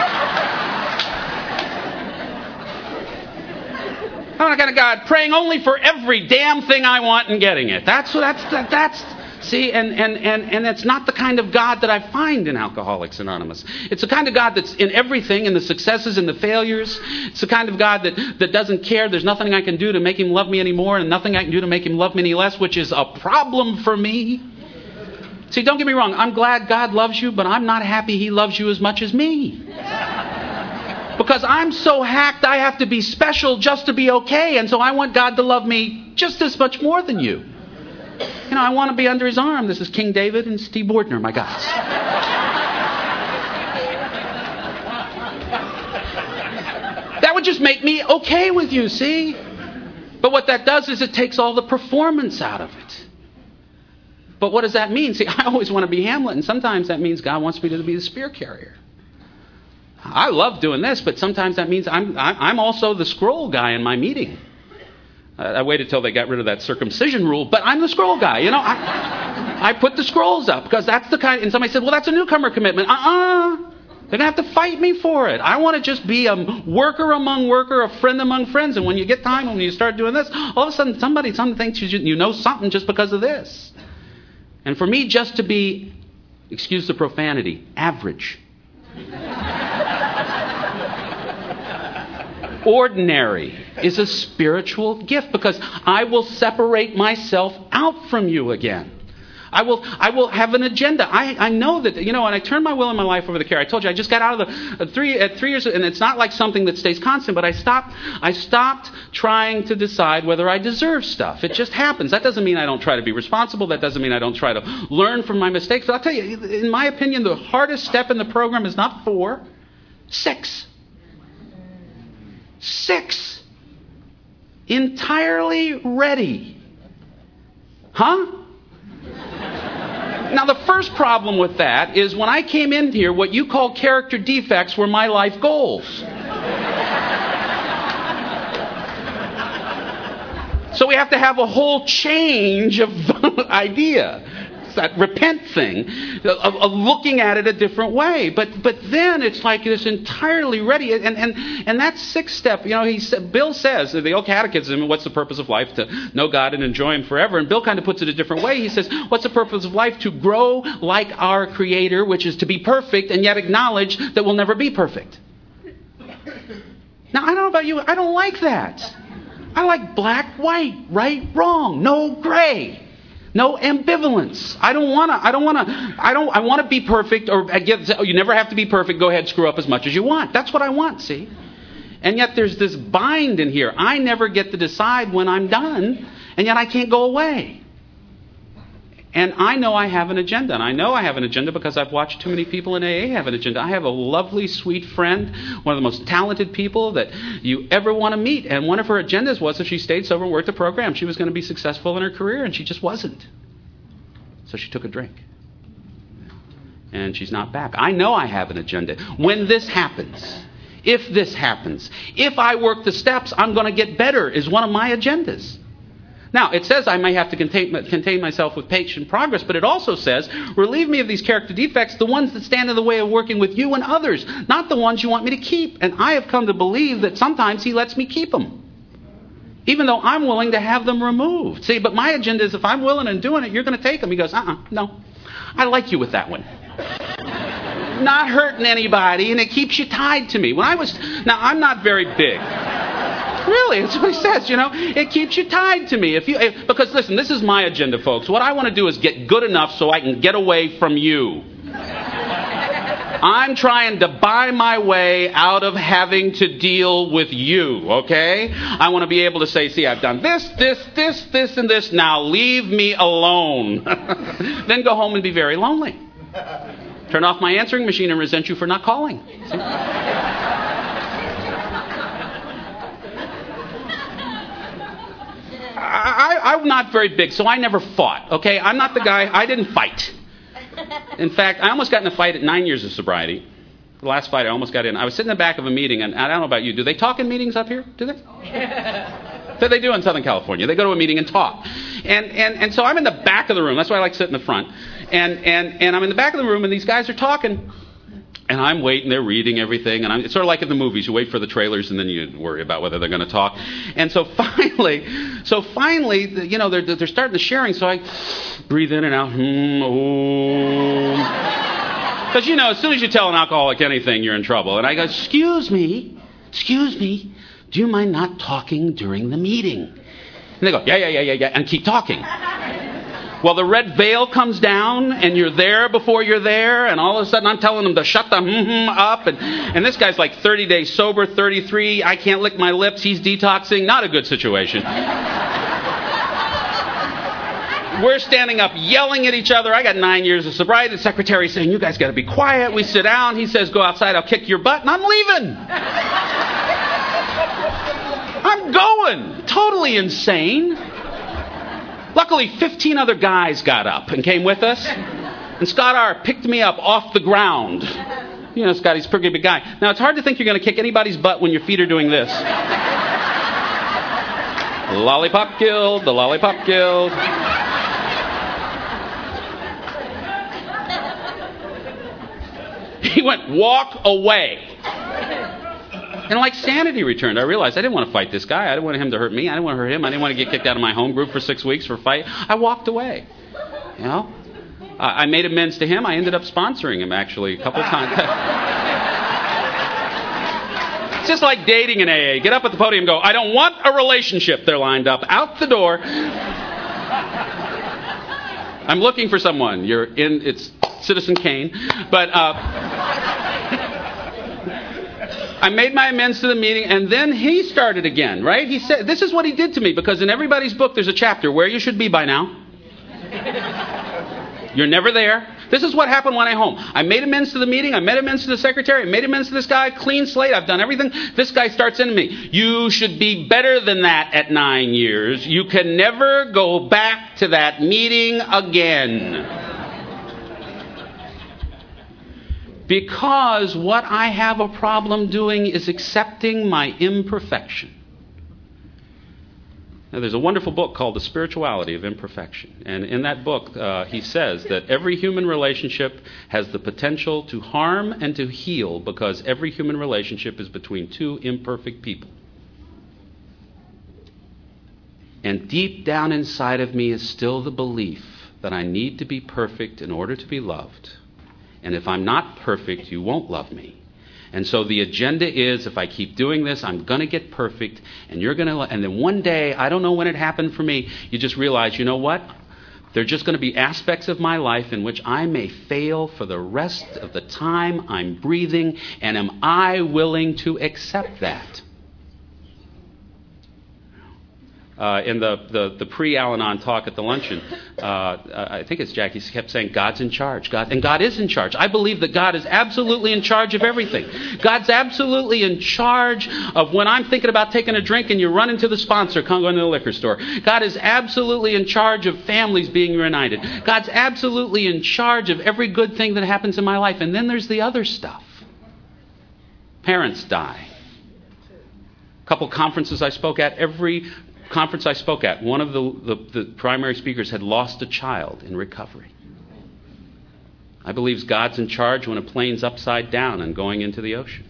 I want a kind of God praying only for every damn thing I want and getting it. That's that's that, that's. See, and, and, and, and it's not the kind of God that I find in Alcoholics Anonymous. It's the kind of God that's in everything, in the successes and the failures. It's the kind of God that, that doesn't care. There's nothing I can do to make him love me anymore, and nothing I can do to make him love me any less, which is a problem for me. See, don't get me wrong. I'm glad God loves you, but I'm not happy he loves you as much as me. Because I'm so hacked, I have to be special just to be okay, and so I want God to love me just as much more than you. You know, I want to be under his arm. This is King David and Steve Bordner, my guys. That would just make me okay with you, see? But what that does is it takes all the performance out of it. But what does that mean? See, I always want to be Hamlet, and sometimes that means God wants me to be the spear carrier. I love doing this, but sometimes that means I'm I'm also the scroll guy in my meeting. I waited till they got rid of that circumcision rule, but I'm the scroll guy. You know, I, I put the scrolls up because that's the kind... And somebody said, well, that's a newcomer commitment. Uh-uh. They're going to have to fight me for it. I want to just be a worker among worker, a friend among friends. And when you get time, when you start doing this, all of a sudden somebody something thinks you, you know something just because of this. And for me just to be, excuse the profanity, average... ordinary is a spiritual gift because I will separate myself out from you again. I will I will have an agenda. I, I know that, you know, and I turned my will and my life over to care. I told you, I just got out of the uh, three at three years, and it's not like something that stays constant, but I stopped I stopped trying to decide whether I deserve stuff. It just happens. That doesn't mean I don't try to be responsible. That doesn't mean I don't try to learn from my mistakes. But I'll tell you, in my opinion, the hardest step in the program is not four, six. Six. Entirely ready. Huh? Now, the first problem with that is when I came in here, what you call character defects were my life goals. So we have to have a whole change of idea. It's that repent thing, of, of looking at it a different way. But but then it's like it's entirely ready. And and, and that sixth step, you know, he said, Bill says, in the old catechism, what's the purpose of life? To know God and enjoy Him forever. And Bill kind of puts it a different way. He says, what's the purpose of life? To grow like our Creator, which is to be perfect, and yet acknowledge that we'll never be perfect. Now, I don't know about you. I don't like that. I like black, white, right, wrong, no gray. No ambivalence. I don't want to. I don't want to. I don't. I want to be perfect. Or I get. Oh, you never have to be perfect. Go ahead, screw up as much as you want. That's what I want. See, and yet there's this bind in here. I never get to decide when I'm done, and yet I can't go away. And I know I have an agenda, and I know I have an agenda because I've watched too many people in A A have an agenda. I have a lovely, sweet friend, one of the most talented people that you ever want to meet, and one of her agendas was if she stayed sober and worked the program, she was going to be successful in her career, and she just wasn't. So she took a drink. And she's not back. I know I have an agenda. When this happens, if this happens, if I work the steps, I'm going to get better is one of my agendas. Now, it says I may have to contain, contain myself with patient progress, but it also says, relieve me of these character defects, the ones that stand in the way of working with you and others, not the ones you want me to keep. And I have come to believe that sometimes He lets me keep them, even though I'm willing to have them removed. See, but my agenda is if I'm willing and doing it, you're going to take them. He goes, uh-uh, no. I like you with that one. Not hurting anybody, and it keeps you tied to me. When I was, now, I'm not very big. Really, that's what he says, you know. It keeps you tied to me. If you, if, because, listen, this is my agenda, folks. What I want to do is get good enough so I can get away from you. I'm trying to buy my way out of having to deal with you, okay? I want to be able to say, see, I've done this, this, this, this, and this. Now leave me alone. Then go home and be very lonely. Turn off my answering machine and resent you for not calling. See? I, I'm not very big, so I never fought, okay? I'm not the guy, I didn't fight. In fact, I almost got in a fight at nine years of sobriety. The last fight I almost got in. I was sitting in the back of a meeting, and I don't know about you. Do they talk in meetings up here? Do they? So they do in Southern California. They go to a meeting and talk. And, and, and so I'm in the back of the room. That's why I like to sit in the front. And, and, and I'm in the back of the room, and these guys are talking. And I'm waiting, they're reading everything, and I'm, it's sort of like in the movies. You wait for the trailers, and then you worry about whether they're going to talk. And so finally, so finally, you know, they're, they're starting the sharing, so I breathe in and out. Hmm, oh. Because, you know, as soon as you tell an alcoholic anything, you're in trouble. And I go, excuse me, excuse me, do you mind not talking during the meeting? And they go, yeah, yeah, yeah, yeah, yeah, and keep talking. Well, the red veil comes down, and you're there before you're there, and all of a sudden I'm telling them to shut the mm-hmm up, and, and this guy's like thirty days sober, thirty-three, I can't lick my lips, he's detoxing, not a good situation. We're standing up yelling at each other. I got nine years of sobriety. The secretary's saying, you guys got to be quiet. We sit down. He says, go outside, I'll kick your butt, and I'm leaving. I'm going. Totally insane. Luckily, fifteen other guys got up and came with us. And Scott R. picked me up off the ground. You know, Scott, he's a pretty big guy. Now, it's hard to think you're going to kick anybody's butt when your feet are doing this. Lollipop Guild, the Lollipop Guild. He went, walk away. And like sanity returned, I realized I didn't want to fight this guy. I didn't want him to hurt me. I didn't want to hurt him. I didn't want to get kicked out of my home group for six weeks for a fight. I walked away. You know, I made amends to him. I ended up sponsoring him actually a couple of times. just like dating in A A. Get up at the podium and go, I don't want a relationship. They're lined up out the door. I'm looking for someone. You're in, it's Citizen Kane. But uh, I made my amends to the meeting, and then he started again, right? He said, this is what he did to me, because in everybody's book there's a chapter where you should be by now. You're never there. This is what happened when I home. I made amends to the meeting. I made amends to the secretary. I made amends to this guy. Clean slate. I've done everything. This guy starts into me. You should be better than that at nine years. You can never go back to that meeting again. Because what I have a problem doing is accepting my imperfection. Now, there's a wonderful book called The Spirituality of Imperfection. And in that book, uh, he says that every human relationship has the potential to harm and to heal because every human relationship is between two imperfect people. And deep down inside of me is still the belief that I need to be perfect in order to be loved. And if I'm not perfect, you won't love me. And so the agenda is, if I keep doing this, I'm going to get perfect, and you're going to, and then one day, I don't know when it happened for me, you just realize, you know what? There are just going to be aspects of my life in which I may fail for the rest of the time I'm breathing, and am I willing to accept that? Uh, in the, the, the pre-Al-Anon talk at the luncheon, uh, I think it's Jackie kept saying, God's in charge. God, and God is in charge. I believe that God is absolutely in charge of everything. God's absolutely in charge of when I'm thinking about taking a drink and you run into the sponsor, come go into the liquor store. God is absolutely in charge of families being reunited. God's absolutely in charge of every good thing that happens in my life. And then there's the other stuff. Parents die. A couple conferences I spoke at, every conference I spoke at, one of the, the, the primary speakers had lost a child in recovery. I believe God's in charge when a plane's upside down and going into the ocean.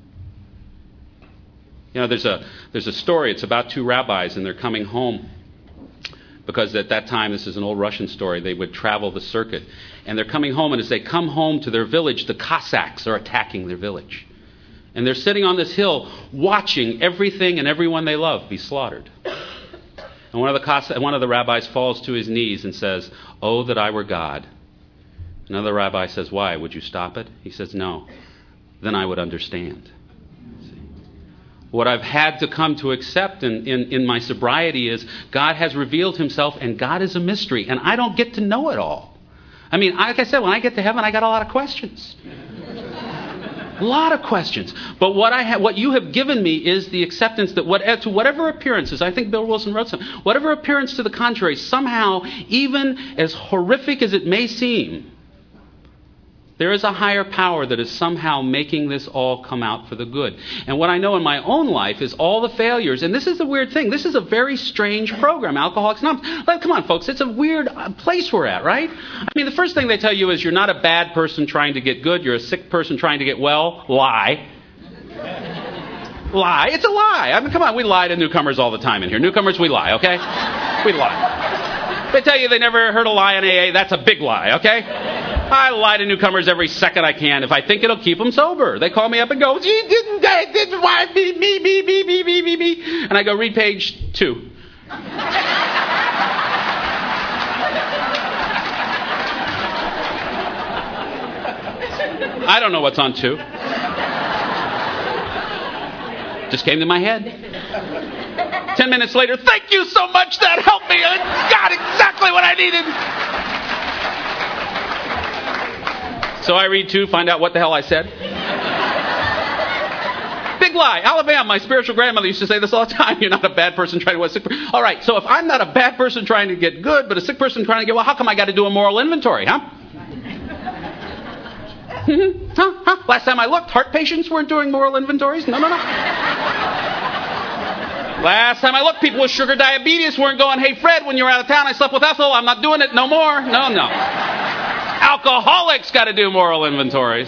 You know, there's a there's a story. It's about two rabbis, and they're coming home because at that time, this is an old Russian story, they would travel the circuit. And they're coming home, and as they come home to their village, the Cossacks are attacking their village. And they're sitting on this hill watching everything and everyone they love be slaughtered. And one of the Cos- one of the rabbis falls to his knees and says, "Oh, that I were God." Another rabbi says, "Why? Would you stop it?" He says, "No. Then I would understand." See? What I've had to come to accept in, in, in my sobriety is God has revealed himself, and God is a mystery, and I don't get to know it all. I mean, like I said, when I get to heaven, I got a lot of questions. A lot of questions. But what I ha- what you have given me is the acceptance that what, to whatever appearances, I think Bill Wilson wrote something, whatever appearance to the contrary, somehow, even as horrific as it may seem, there is a higher power that is somehow making this all come out for the good. And what I know in my own life is all the failures, and this is the weird thing, this is a very strange program, Alcoholics Anonymous. Like, come on, folks, it's a weird place we're at, right? I mean, the first thing they tell you is you're not a bad person trying to get good, you're a sick person trying to get well. Lie. Lie. It's a lie. I mean, come on, we lie to newcomers all the time in here. Newcomers, we lie, okay? We lie. They tell you they never heard a lie in A A, that's a big lie, okay? I lie to newcomers every second I can if I think it'll keep them sober. They call me up and go, "You didn't, I didn't, why, me, me, me, me, me, me, me, me." And I go, "Read page two." I don't know what's on two. Just came to my head. Ten minutes later, "Thank you so much, that helped me. I got exactly what I needed." So I read two, find out what the hell I said. Big lie. Alabama, my spiritual grandmother used to say this all the time. You're not a bad person trying to get sick. All right, so if I'm not a bad person trying to get good, but a sick person trying to get well, how come I got to do a moral inventory, huh? huh? Huh? Last time I looked, heart patients weren't doing moral inventories. No, no, no. Last time I looked, people with sugar diabetes weren't going, "Hey, Fred, when you were out of town, I slept with Ethel. I'm not doing it no more." No, no. Alcoholics got to do moral inventories.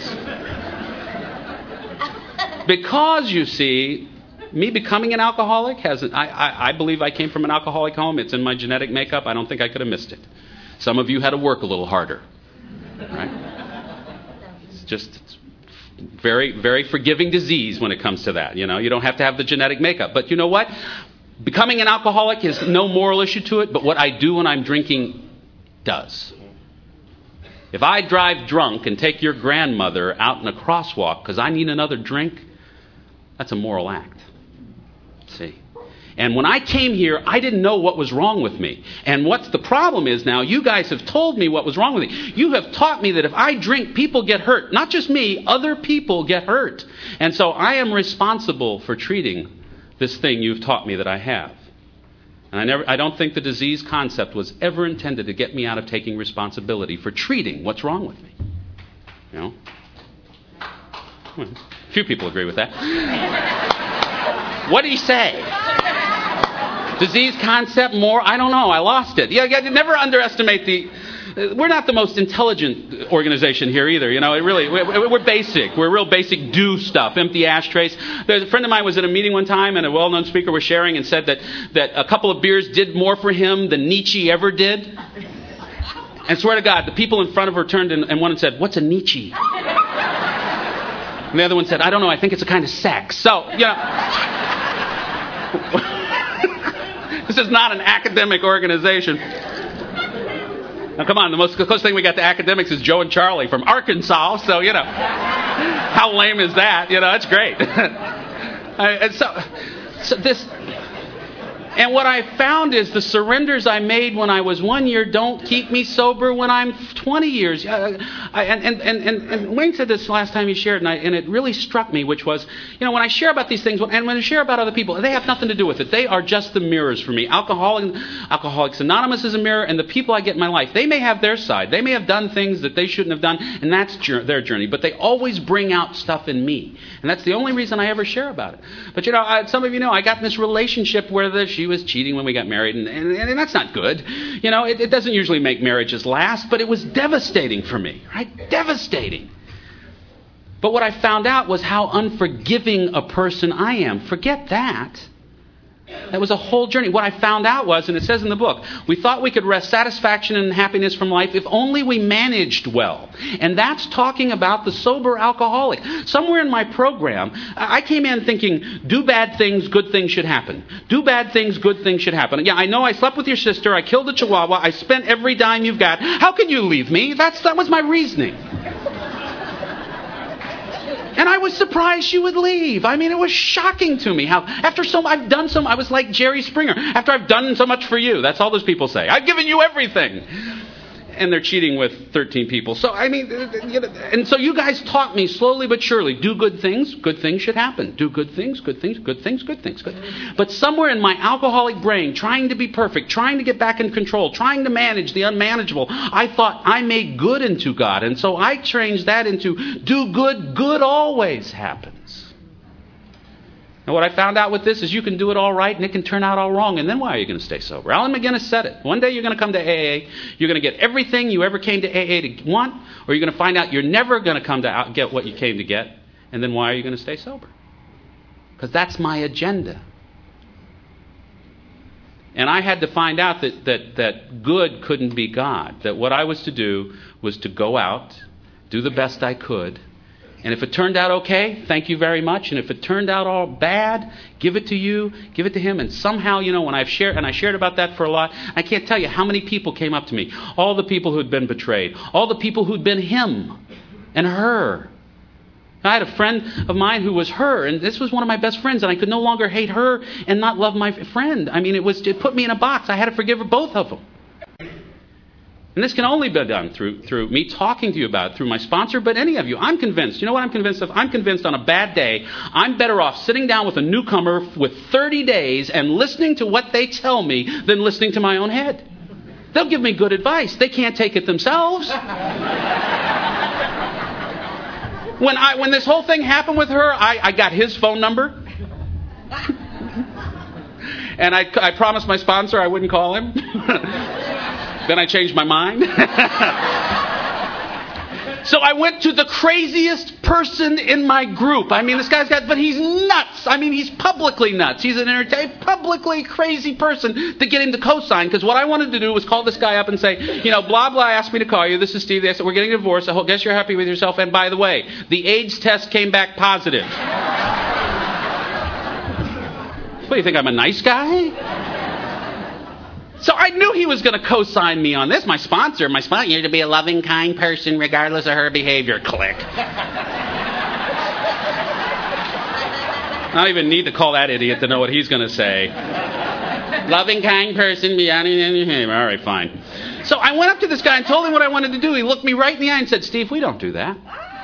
Because, you see, me becoming an alcoholic has, I, I, I believe I came from an alcoholic home. It's in my genetic makeup. I don't think I could have missed it. Some of you had to work a little harder. Right? It's just it's very, very forgiving disease when it comes to that. You know, you don't have to have the genetic makeup. But you know what? Becoming an alcoholic is no moral issue to it, but what I do when I'm drinking does. If I drive drunk and take your grandmother out in a crosswalk because I need another drink, that's a moral act. See? And when I came here, I didn't know what was wrong with me. And what's the problem is now, you guys have told me what was wrong with me. You have taught me that if I drink, people get hurt. Not just me, other people get hurt. And so I am responsible for treating this thing you've taught me that I have. And I never, I don't think the disease concept was ever intended to get me out of taking responsibility for treating what's wrong with me. You know? Well, a few people agree with that. What did he say? Disease concept more? I don't know. I lost it. Yeah, you never underestimate the... We're not the most intelligent organization here either. You know, it really, we're, we're basic. We're real basic do stuff, empty ashtrays. There's a friend of mine was at a meeting one time, and a well-known speaker was sharing and said that, that a couple of beers did more for him than Nietzsche ever did. And swear to God, the people in front of her turned and, and one and said, "What's a Nietzsche?" And the other one said, "I don't know. I think it's a kind of sex." So, you know... This is not an academic organization. Now, come on, the most close thing we got to academics is Joe and Charlie from Arkansas, so, you know, how lame is that? You know, that's great. And so, so this... And what I found is the surrenders I made when I was one year don't keep me sober when I'm twenty years. Uh, I, and, and, and, and Wayne said this last time he shared, and, I, and it really struck me, which was, you know, when I share about these things, and when I share about other people, they have nothing to do with it. They are just the mirrors for me. Alcoholic, Alcoholics Anonymous is a mirror, and the people I get in my life, they may have their side. They may have done things that they shouldn't have done, and that's their journey. But they always bring out stuff in me. And that's the only reason I ever share about it. But, you know, I, some of you know, I got in this relationship where the, she was cheating when we got married, and, and, and that's not good. You know, it, it doesn't usually make marriages last, but it was devastating for me, right? Devastating. But what I found out was how unforgiving a person I am. Forget that. That was a whole journey. What I found out was, and it says in the book, we thought we could wrest satisfaction and happiness from life if only we managed well. And that's talking about the sober alcoholic. Somewhere in my program, I came in thinking, do bad things, good things should happen. Do bad things, good things should happen. Yeah, I know I slept with your sister, I killed a chihuahua, I spent every dime you've got. How can you leave me? That's, that was my reasoning. And I was surprised she would leave. I mean, it was shocking to me how, after so, I've done so, I was like Jerry Springer. After I've done so much for you, that's all those people say. I've given you everything. And they're cheating with thirteen people. So, I mean, you know, and so you guys taught me slowly but surely, do good things, good things should happen. Do good things, good things, good things, good things. Good. But somewhere in my alcoholic brain, trying to be perfect, trying to get back in control, trying to manage the unmanageable, I thought I made good into God. And so I changed that into do good, good always happens. And what I found out with this is you can do it all right and it can turn out all wrong. And then why are you going to stay sober? Alan McGinnis said it. One day you're going to come to A A. You're going to get everything you ever came to A A to want. Or you're going to find out you're never going to come to out, get what you came to get. And then why are you going to stay sober? Because that's my agenda. And I had to find out that, that, that good couldn't be God. That what I was to do was to go out, do the best I could. And if it turned out okay, thank you very much. And if it turned out all bad, give it to you, give it to him. And somehow, you know, when I've shared, and I shared about that for a lot, I can't tell you how many people came up to me. All the people who'd been betrayed. All the people who'd been him and her. I had a friend of mine who was her, and this was one of my best friends, and I could no longer hate her and not love my friend. I mean, it was it put me in a box. I had to forgive both of them. And this can only be done through through me talking to you about it, through my sponsor, but any of you. I'm convinced. You know what I'm convinced of? I'm convinced on a bad day, I'm better off sitting down with a newcomer with thirty days and listening to what they tell me than listening to my own head. They'll give me good advice. They can't take it themselves. When I when this whole thing happened with her, I, I got his phone number. And I, I promised my sponsor I wouldn't call him. Then I changed my mind. So I went to the craziest person in my group. I mean, this guy's got, but he's nuts. I mean, he's publicly nuts. He's an entertained, publicly crazy person to get him to co-sign. Because what I wanted to do was call this guy up and say, you know, blah, blah, asked me to call you. This is Steve. They said, we're getting a divorce. I guess you're happy with yourself. And by the way, the AIDS test came back positive. What, do you think I'm a nice guy? So I knew he was going to co-sign me on this. My sponsor, my sponsor, you're to be a loving, kind person regardless of her behavior. Click. I don't even need to call that idiot to know what he's going to say. Loving, kind person, beyond any behavior. All right, fine. So I went up to this guy and told him what I wanted to do. He looked me right in the eye and said, Steve, we don't do that.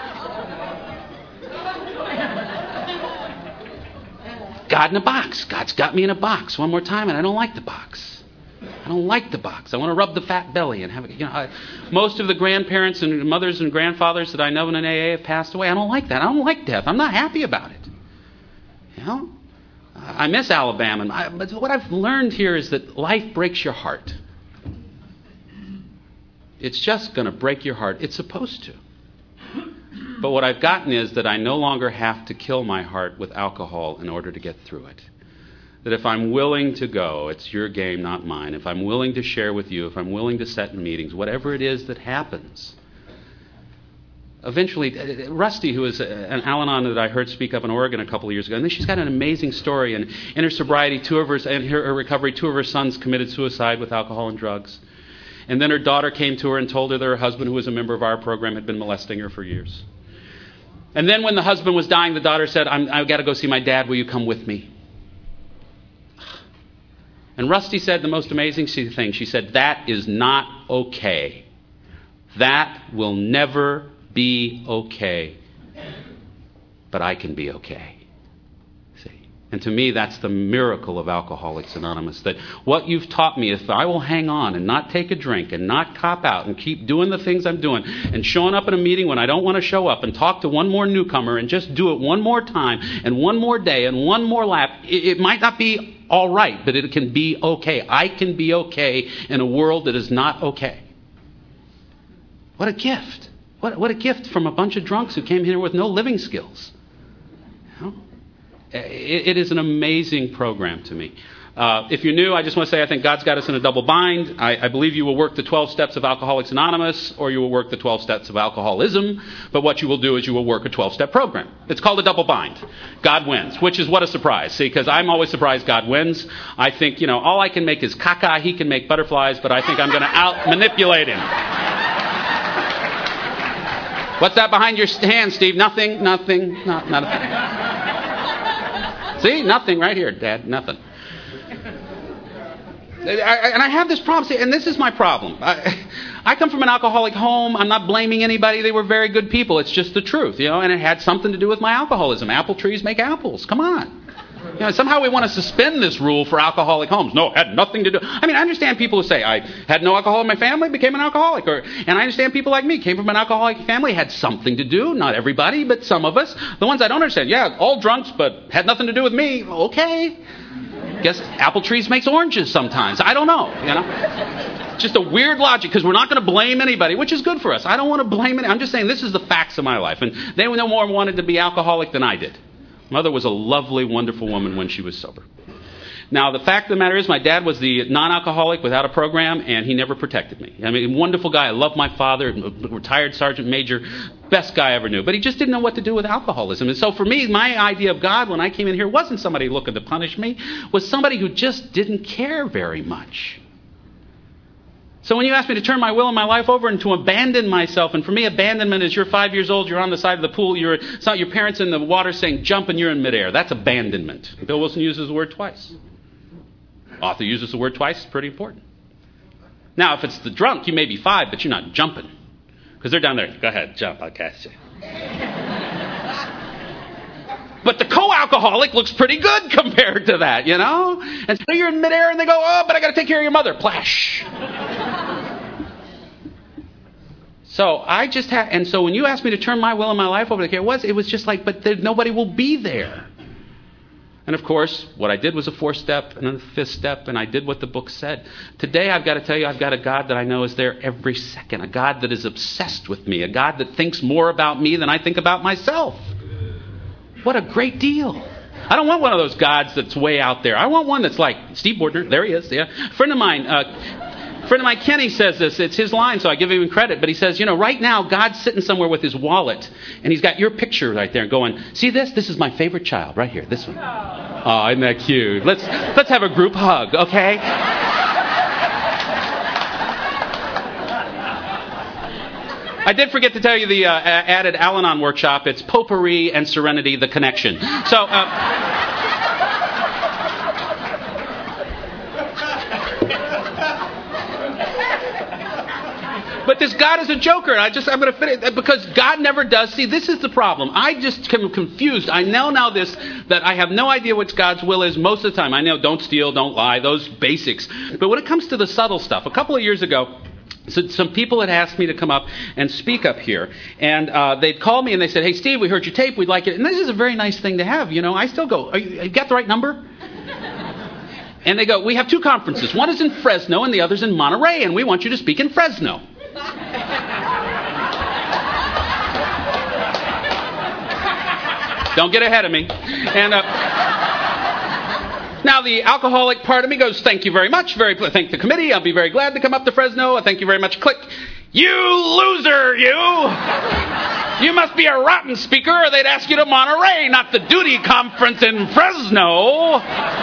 God in a box. God's got me in a box one more time, and I don't like the box. I don't like the box. I want to rub the fat belly and have it. You know, I, most of the grandparents and mothers and grandfathers that I know in an A A have passed away. I don't like that. I don't like death. I'm not happy about it. You know, I miss Alabama. I, but what I've learned here is that life breaks your heart. It's just going to break your heart. It's supposed to. But what I've gotten is that I no longer have to kill my heart with alcohol in order to get through it. That if I'm willing to go, it's your game, not mine. If I'm willing to share with you, if I'm willing to set in meetings, whatever it is that happens. Eventually, Rusty, who is an Al-Anon that I heard speak up in Oregon a couple of years ago, and she's got an amazing story. And in her sobriety, two of her, and her, her recovery, two of her sons committed suicide with alcohol and drugs. And then her daughter came to her and told her that her husband, who was a member of our program, had been molesting her for years. And then when the husband was dying, the daughter said, I'm, I've got to go see my dad. Will you come with me? And Rusty said the most amazing thing. She said, that is not okay. That will never be okay. But I can be okay. See? And to me, that's the miracle of Alcoholics Anonymous. That what you've taught me, if I will hang on and not take a drink and not cop out and keep doing the things I'm doing and showing up in a meeting when I don't want to show up and talk to one more newcomer and just do it one more time and one more day and one more lap, it, it might not be all right, but it can be okay. I can be okay in a world that is not okay. What a gift. What, what a gift from a bunch of drunks who came here with no living skills. You know? it, it is an amazing program to me. Uh, if you're new, I just want to say I think God's got us in a double bind. I, I believe you will work the twelve steps of Alcoholics Anonymous, or you will work the twelve steps of alcoholism. But what you will do is you will work a twelve-step program. It's called a double bind. God wins, which is what a surprise. See, because I'm always surprised God wins. I think, you know, all I can make is caca. He can make butterflies, but I think I'm going to out-manipulate him. What's that behind your hand, Steve? Nothing, nothing, not, nothing. See, nothing right here, Dad, nothing. I, and I have this problem, see, and this is my problem. I, I come from an alcoholic home. I'm not blaming anybody. They were very good people. It's just the truth, you know, and it had something to do with my alcoholism. Apple trees make apples. Come on. You know, somehow we want to suspend this rule for alcoholic homes. No, it had nothing to do. I mean, I understand people who say, I had no alcohol in my family, became an alcoholic. Or, and I understand people like me, came from an alcoholic family, had something to do. Not everybody, but some of us. The ones I don't understand, yeah, all drunks, but had nothing to do with me. Okay. Guess apple trees makes oranges sometimes. I don't know, you know. Just a weird logic, because we're not going to blame anybody, which is good for us. I don't want to blame it. I'm just saying this is the facts of my life. And they no more wanted to be alcoholic than I did. Mother was a lovely, wonderful woman when she was sober. Now, the fact of the matter is my dad was the non-alcoholic without a program, and he never protected me. I mean, wonderful guy. I love my father, retired sergeant major, best guy I ever knew. But he just didn't know what to do with alcoholism. And so for me, my idea of God when I came in here wasn't somebody looking to punish me, was somebody who just didn't care very much. So when you ask me to turn my will and my life over and to abandon myself, and for me, abandonment is you're five years old, you're on the side of the pool, you're it's not your parents in the water saying jump and you're in midair. That's abandonment. Bill Wilson uses the word twice. Author uses the word twice. It's pretty important. Now, if it's the drunk, you may be five, but you're not jumping. Because they're down there. Go ahead, jump, I'll catch you. But the co-alcoholic looks pretty good compared to that, you know? And so you're in midair and they go, oh, but I got to take care of your mother. Plash. So I just had, and so when you asked me to turn my will and my life over to care, it was, it was just like, but there, nobody will be there. And of course, what I did was a fourth step and then a fifth step, and I did what the book said. Today, I've got to tell you, I've got a God that I know is there every second, a God that is obsessed with me, a God that thinks more about me than I think about myself. What a great deal. I don't want one of those gods that's way out there. I want one that's like Steve Bordner. There he is. Yeah, a friend of mine, uh, a friend of mine, Kenny, says this. It's his line, so I give him credit. But he says, you know, right now God's sitting somewhere with his wallet, and he's got your picture right there, going, "See this? This is my favorite child right here. This one. Oh, isn't that cute? Let's let's have a group hug, okay?" I did forget to tell you the uh, added Al-Anon workshop. It's Potpourri and Serenity, the Connection. So, uh, but this God is a joker. I just, I'm going to finish because God never does. See, this is the problem. I just am confused. I know now this, that I have no idea what God's will is most of the time. I know don't steal, don't lie, those basics. But when it comes to the subtle stuff, a couple of years ago, so some people had asked me to come up and speak up here. And uh, they'd call me and they said, "Hey, Steve, we heard your tape. We'd like it." And this is a very nice thing to have. You know, I still go, Are you, you got the right number? And they go, "We have two conferences. One is in Fresno and the other's in Monterey. And we want you to speak in Fresno." Don't get ahead of me. And... Uh, Now, the alcoholic part of me goes, "Thank you very much. Very thank the committee. I'll be very glad to come up to Fresno. Thank you very much." Click. "You loser, you! You must be a rotten speaker, or they'd ask you to Monterey, not the duty conference in Fresno."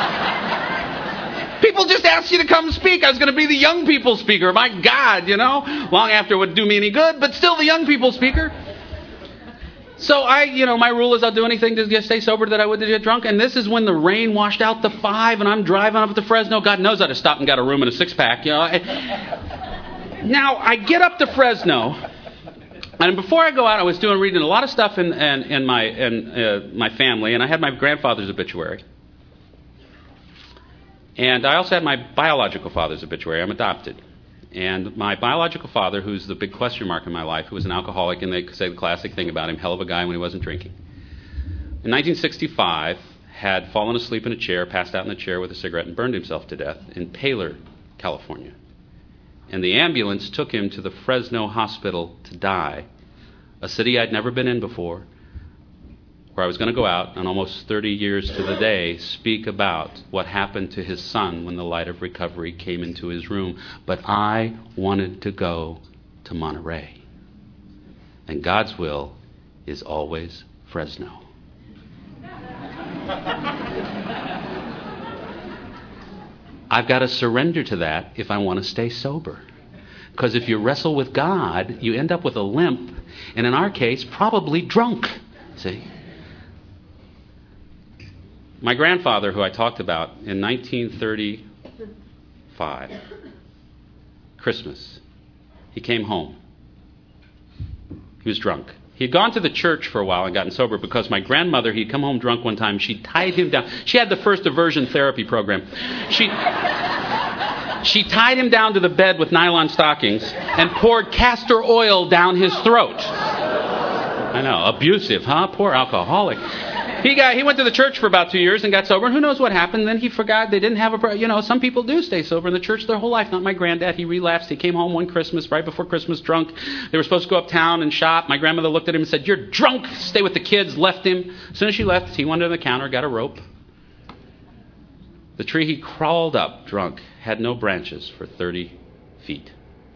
People just asked you to come speak. I was going to be the young people speaker. My God, you know. Long after it wouldn't do me any good, but still the young people speaker. So I, you know, my rule is I'll do anything to just stay sober that I would to get drunk. And this is when the rain washed out the five and I'm driving up to Fresno. God knows I'd have stopped and got a room and a six-pack, you know. Now, I get up to Fresno, and before I go out, I was doing reading a lot of stuff in, in, in my in uh, my family, and I had my grandfather's obituary. And I also had my biological father's obituary. I'm adopted. And my biological father, who's the big question mark in my life, who was an alcoholic, and they say the classic thing about him, hell of a guy when he wasn't drinking. In nineteen sixty-five, had fallen asleep in a chair, passed out in a chair with a cigarette, and burned himself to death in Paler, California. And the ambulance took him to the Fresno hospital to die, a city I'd never been in before, where I was going to go out and almost thirty years to the day speak about what happened to his son when the light of recovery came into his room. But I wanted to go to Monterey. And God's will is always Fresno. I've got to surrender to that if I want to stay sober. Because if you wrestle with God, you end up with a limp, and in our case, probably drunk. See? My grandfather, who I talked about, in nineteen thirty-five, Christmas, he came home. He was drunk. He had gone to the church for a while and gotten sober because my grandmother, he'd come home drunk one time. She tied him down. She had the first aversion therapy program. She, she tied him down to the bed with nylon stockings and poured castor oil down his throat. I know, abusive, huh? Poor alcoholic. He got. He went to the church for about two years and got sober, and who knows what happened. Then he forgot they didn't have a... You know, some people do stay sober in the church their whole life. Not my granddad. He relapsed. He came home one Christmas, right before Christmas, drunk. They were supposed to go uptown and shop. My grandmother looked at him and said, "You're drunk. Stay with the kids." Left him. As soon as she left, he went to the counter, got a rope. The tree he crawled up, drunk, had no branches for thirty feet.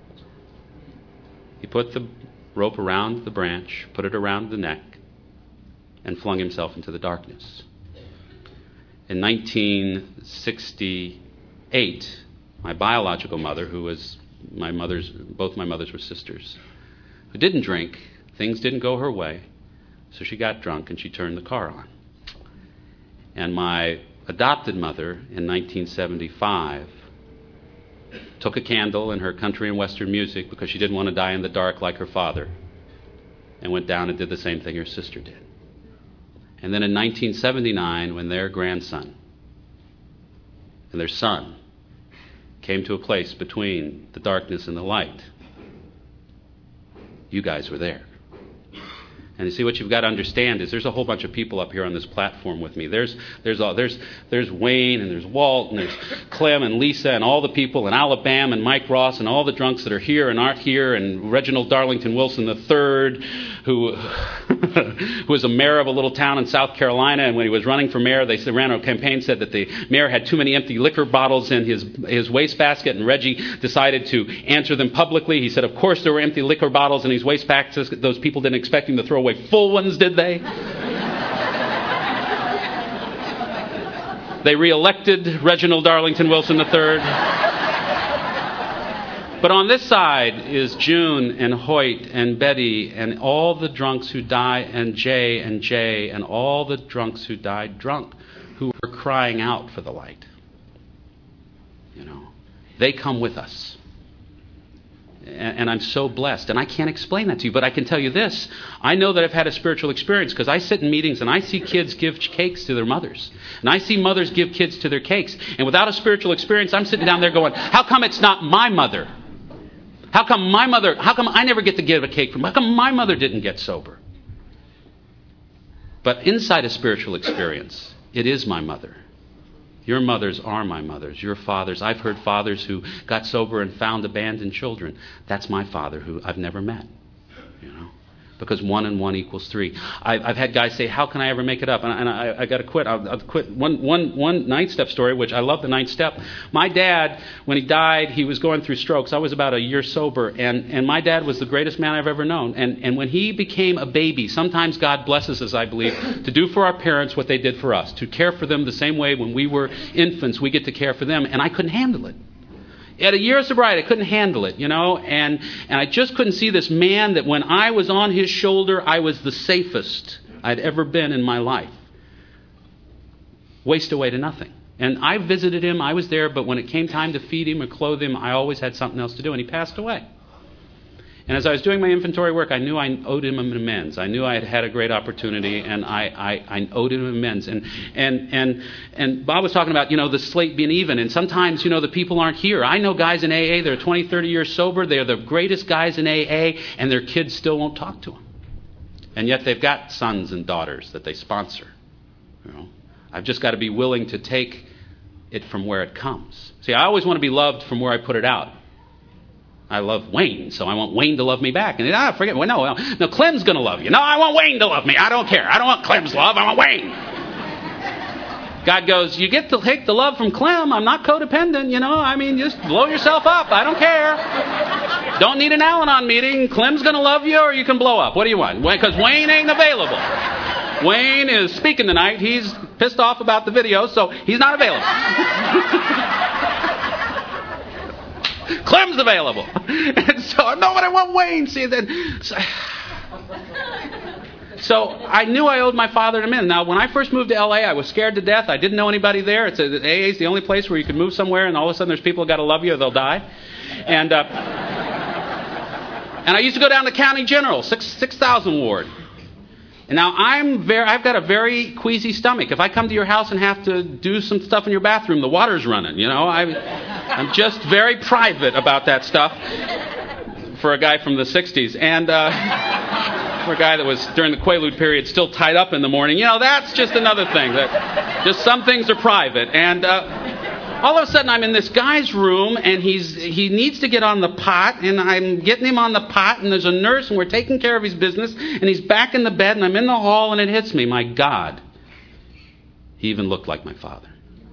He put the rope around the branch, put it around the neck, and flung himself into the darkness. In nineteen sixty-eight, my biological mother, who was my mother's, both my mothers were sisters, who didn't drink, things didn't go her way, so she got drunk and she turned the car on. And my adopted mother, in nineteen seventy-five, took a candle in her country and western music because she didn't want to die in the dark like her father, and went down and did the same thing her sister did. And then in nineteen seventy-nine, when their grandson and their son came to a place between the darkness and the light, you guys were there. And you see, what you've got to understand is there's a whole bunch of people up here on this platform with me. There's there's all, there's there's Wayne and there's Walt and there's Clem and Lisa and all the people and Alabama and Mike Ross and all the drunks that are here and aren't here, and Reginald Darlington Wilson the third, who who was a mayor of a little town in South Carolina, and when he was running for mayor, they ran a campaign said that the mayor had too many empty liquor bottles in his his wastebasket, and Reggie decided to answer them publicly. He said, of course there were empty liquor bottles in his wastebaskets. Those people didn't expect him to throw away full ones, did they? They re-elected Reginald Darlington Wilson the third. But on this side is June and Hoyt and Betty and all the drunks who die, and Jay and Jay and all the drunks who died drunk, who were crying out for the light. You know, they come with us. And I'm so blessed. And I can't explain that to you, but I can tell you this. I know that I've had a spiritual experience because I sit in meetings and I see kids give cakes to their mothers. And I see mothers give kids to their cakes. And without a spiritual experience, I'm sitting down there going, how come it's not my mother? How come my mother, how come I never get to give a cake from, how come my mother didn't get sober? But inside a spiritual experience, it is my mother. Your mothers are my mothers. Your fathers. I've heard fathers who got sober and found abandoned children. That's my father, who I've never met. You know, because one and one equals three. I've, I've had guys say, "How can I ever make it up?" And, and I, I got to quit. I'll, I'll quit. One, one, one ninth step story, which I love the ninth step. My dad, when he died, he was going through strokes. I was about a year sober, and, and my dad was the greatest man I've ever known. And, and when he became a baby, sometimes God blesses us, I believe, to do for our parents what they did for us, to care for them the same way when we were infants, we get to care for them. And I couldn't handle it. At a year of sobriety, I couldn't handle it, you know, and, and I just couldn't see this man that when I was on his shoulder, I was the safest I'd ever been in my life. Waste away to nothing. And I visited him, I was there, but when it came time to feed him or clothe him, I always had something else to do, and he passed away. And as I was doing my inventory work, I knew I owed him an amends. I knew I had had a great opportunity, and I, I, I owed him amends. And, and, and, and Bob was talking about, you know, the slate being even. And sometimes, you know, the people aren't here. I know guys in A A, they're twenty, thirty years sober. They're the greatest guys in A A, and their kids still won't talk to them. And yet they've got sons and daughters that they sponsor. You know, I've just got to be willing to take it from where it comes. See, I always want to be loved from where I put it out. I love Wayne, so I want Wayne to love me back. And ah, forget, well, no, no, no, Clem's going to love you. No, I want Wayne to love me. I don't care. I don't want Clem's love. I want Wayne. God goes, you get to take the love from Clem. I'm not codependent, you know. I mean, just blow yourself up. I don't care. Don't need an Al-Anon meeting. Clem's going to love you, or you can blow up. What do you want? Because Wayne ain't available. Wayne is speaking tonight. He's pissed off about the video, so he's not available. Clem's available. And so, no, but I want Wayne. See, then, so, so I knew I owed my father an amends. Now, when I first moved to L A, I was scared to death. I didn't know anybody there. It's a, A A is the only place where you can move somewhere, and all of a sudden there's people who got to love you or they'll die. And uh, and I used to go down to County General, six six thousand ward. And now I'm very, I've got a very queasy stomach. If I come to your house and have to do some stuff in your bathroom, the water's running. You know, I, I'm just very private about that stuff for a guy from the sixties. And uh, for a guy that was, during the Quaalude period, still tied up in the morning. You know, that's just another thing. That just some things are private. And uh, all of a sudden, I'm in this guy's room, and he's he needs to get on the pot, and I'm getting him on the pot, and there's a nurse, and we're taking care of his business, and he's back in the bed, and I'm in the hall, and it hits me. My God, he even looked like my father.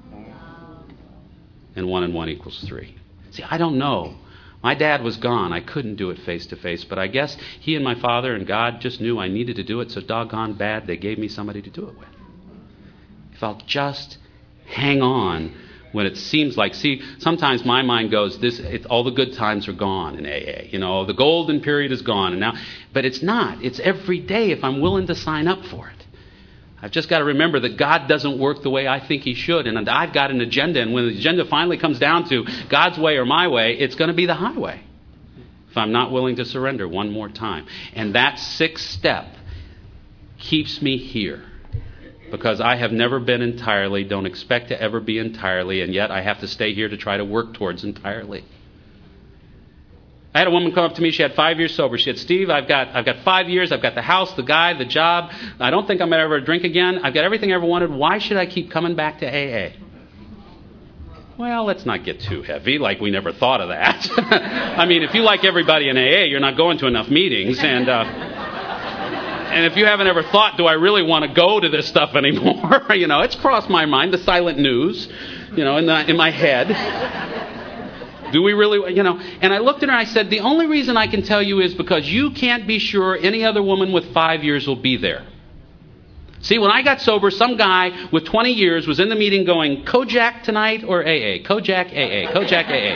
And one and one equals three. See, I don't know. My dad was gone. I couldn't do it face to face, but I guess he and my father and God just knew I needed to do it, so doggone bad they gave me somebody to do it with. If I'll just hang on when it seems like, see, sometimes my mind goes, this, it, all the good times are gone in A A. You know, the golden period is gone. And now, but it's not. It's every day if I'm willing to sign up for it. I've just got to remember that God doesn't work the way I think he should. And I've got an agenda. And when the agenda finally comes down to God's way or my way, it's going to be the highway. If I'm not willing to surrender one more time. And that sixth step keeps me here. Because I have never been entirely, don't expect to ever be entirely, and yet I have to stay here to try to work towards entirely. I had a woman come up to me. She had five years sober. She said, Steve, I've got I've got five years. I've got the house, the guy, the job. I don't think I'm going to ever drink again. I've got everything I ever wanted. Why should I keep coming back to A A? Well, let's not get too heavy, like we never thought of that. I mean, if you like everybody in A A, you're not going to enough meetings. And uh, and if you haven't ever thought, do I really want to go to this stuff anymore? you know, it's crossed my mind, the silent news, you know, in, the, in my head. Do we really, you know? And I looked at her and I said, the only reason I can tell you is because you can't be sure any other woman with five years will be there. See, when I got sober, some guy with twenty years was in the meeting going, Kojak tonight or A A? Kojak, A A. Kojak, A A.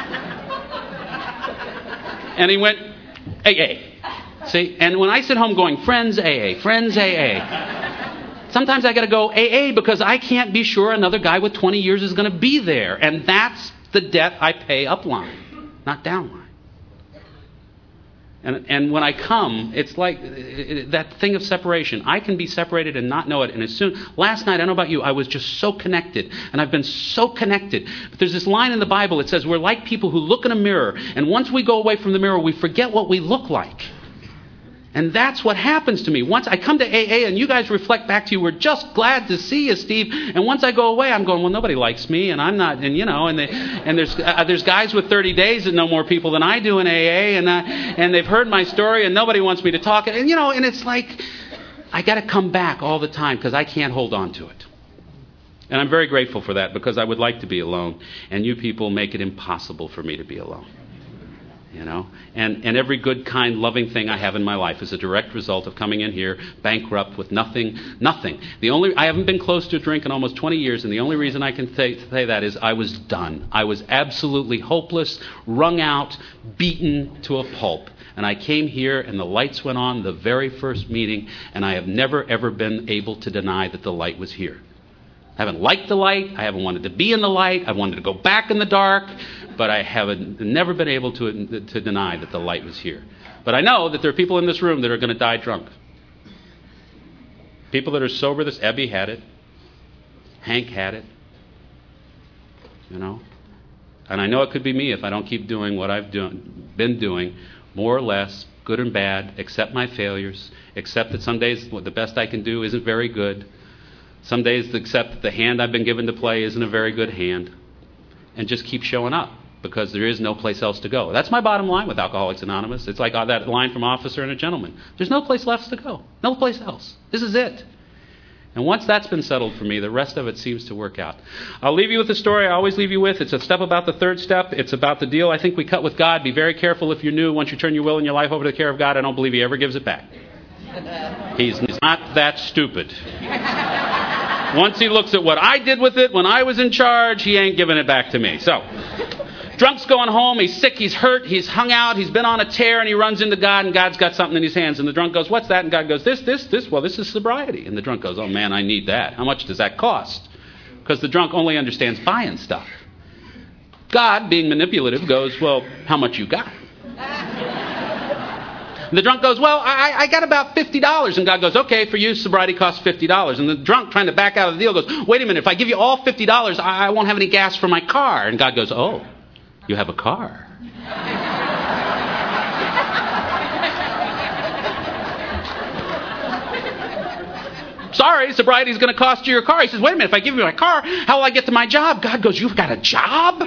And he went, A A. See? And when I sit home going, friends, A A, friends, A A. Sometimes I got to go A A because I can't be sure another guy with twenty years is going to be there. And that's the debt I pay upline, not downline. And and when I come, it's like it, that thing of separation. I can be separated and not know it. And as soon, last night, I don't know about you, I was just so connected. And I've been so connected. But there's this line in the Bible that says we're like people who look in a mirror. And once we go away from the mirror, we forget what we look like. And that's what happens to me. Once I come to A A and you guys reflect back to you, we're just glad to see you, Steve. And once I go away, I'm going, well, nobody likes me, and I'm not, and you know, and they, and there's uh, there's guys with thirty days that know more people than I do in A A, and uh, and they've heard my story, and nobody wants me to talk. And you know, and it's like I got to come back all the time because I can't hold on to it. And I'm very grateful for that because I would like to be alone, and you people make it impossible for me to be alone. You know, and, and every good, kind, loving thing I have in my life is a direct result of coming in here bankrupt with nothing, nothing. The only I haven't been close to a drink in almost twenty years, and the only reason I can say, say that is I was done. I was absolutely hopeless, wrung out, beaten to a pulp. And I came here, and the lights went on the very first meeting, and I have never, ever been able to deny that the light was here. I haven't liked the light. I haven't wanted to be in the light. I wanted to go back in the dark. But I haven't never been able to to deny that the light was here. But I know that there are people in this room that are going to die drunk. People that are sober. This Ebby had it. Hank had it. You know. And I know it could be me if I don't keep doing what I've do- been doing, more or less, good and bad, accept my failures, accept that some days what the best I can do isn't very good. Some days accept that the hand I've been given to play isn't a very good hand. And just keep showing up. Because there is no place else to go. That's my bottom line with Alcoholics Anonymous. It's like that line from Officer and a Gentleman. There's no place left to go. No place else. This is it. And once that's been settled for me, the rest of it seems to work out. I'll leave you with the story I always leave you with. It's a step about the third step. It's about the deal I think we cut with God. Be very careful if you're new. Once you turn your will and your life over to the care of God, I don't believe He ever gives it back. He's not that stupid. Once He looks at what I did with it when I was in charge, He ain't giving it back to me. So... Drunk's going home, he's sick, he's hurt, he's hung out, he's been on a tear, and he runs into God, and God's got something in his hands. And the drunk goes, what's that? And God goes, this, this, this. Well, this is sobriety. And the drunk goes, oh man, I need that. How much does that cost? Because the drunk only understands buying stuff. God, being manipulative, goes, well, how much you got? And the drunk goes, well, I, I got about fifty dollars. And God goes, okay, for you, sobriety costs fifty dollars. And the drunk, trying to back out of the deal, goes, wait a minute, if I give you all fifty dollars, I, I won't have any gas for my car. And God goes, oh. You have a car. Sorry, sobriety is going to cost you your car. He says, wait a minute, if I give you my car, how will I get to my job? God goes, you've got a job?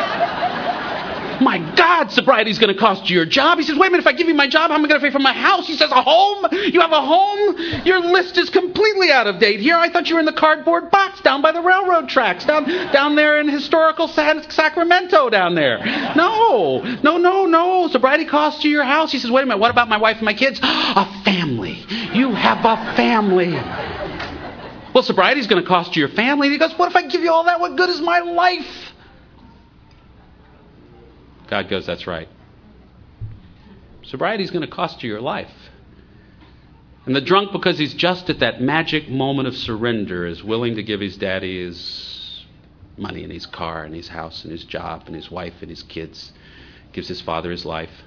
My God, sobriety is going to cost you your job. He says, wait a minute, if I give you my job, how am I going to pay for my house? He says, a home? You have a home? Your list is completely out of date here. I thought you were in the cardboard box down by the railroad tracks, down down there in historical Sacramento down there. No, no, no, no. Sobriety costs you your house. He says, wait a minute, what about my wife and my kids? A family. You have a family. Well, sobriety is going to cost you your family. And he goes, what if I give you all that? What good is my life? God goes, that's right. Sobriety is going to cost you your life. And the drunk, because he's just at that magic moment of surrender, is willing to give his daddy his money and his car and his house and his job and his wife and his kids. Gives his father his life.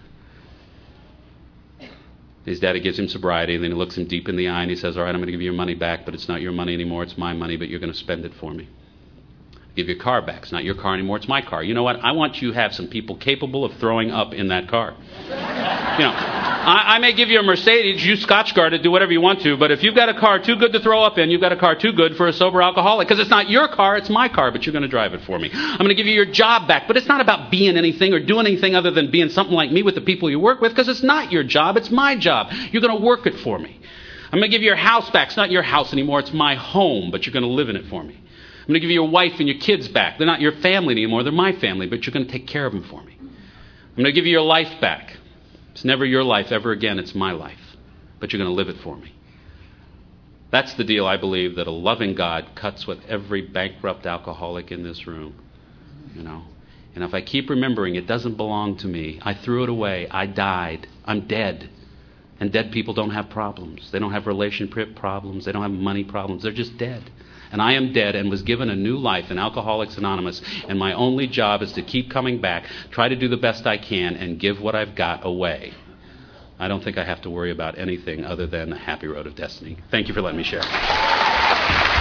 His daddy gives him sobriety, and then he looks him deep in the eye and he says, all right, I'm going to give you your money back, but it's not your money anymore. It's my money, but you're going to spend it for me. Give your car back. It's not your car anymore. It's my car. You know what? I want you to have some people capable of throwing up in that car. You know, I, I may give you a Mercedes, you Scotch Guard it, do whatever you want to, but if you've got a car too good to throw up in, you've got a car too good for a sober alcoholic, because it's not your car, it's my car, but you're going to drive it for me. I'm going to give you your job back, but it's not about being anything or doing anything other than being something like me with the people you work with, because it's not your job, it's my job. You're going to work it for me. I'm going to give you your house back. It's not your house anymore, it's my home, but you're going to live in it for me. I'm going to give you your wife and your kids back. They're not your family anymore, they're my family, but you're going to take care of them for me. I'm going to give you your life back. It's never your life ever again, it's my life. But you're going to live it for me. That's the deal I believe that a loving God cuts with every bankrupt alcoholic in this room. You know? And if I keep remembering it doesn't belong to me, I threw it away, I died, I'm dead. And dead people don't have problems. They don't have relationship problems, they don't have money problems, they're just dead. And I am dead and was given a new life in Alcoholics Anonymous, and my only job is to keep coming back, try to do the best I can, and give what I've got away. I don't think I have to worry about anything other than a happy road of destiny. Thank you for letting me share.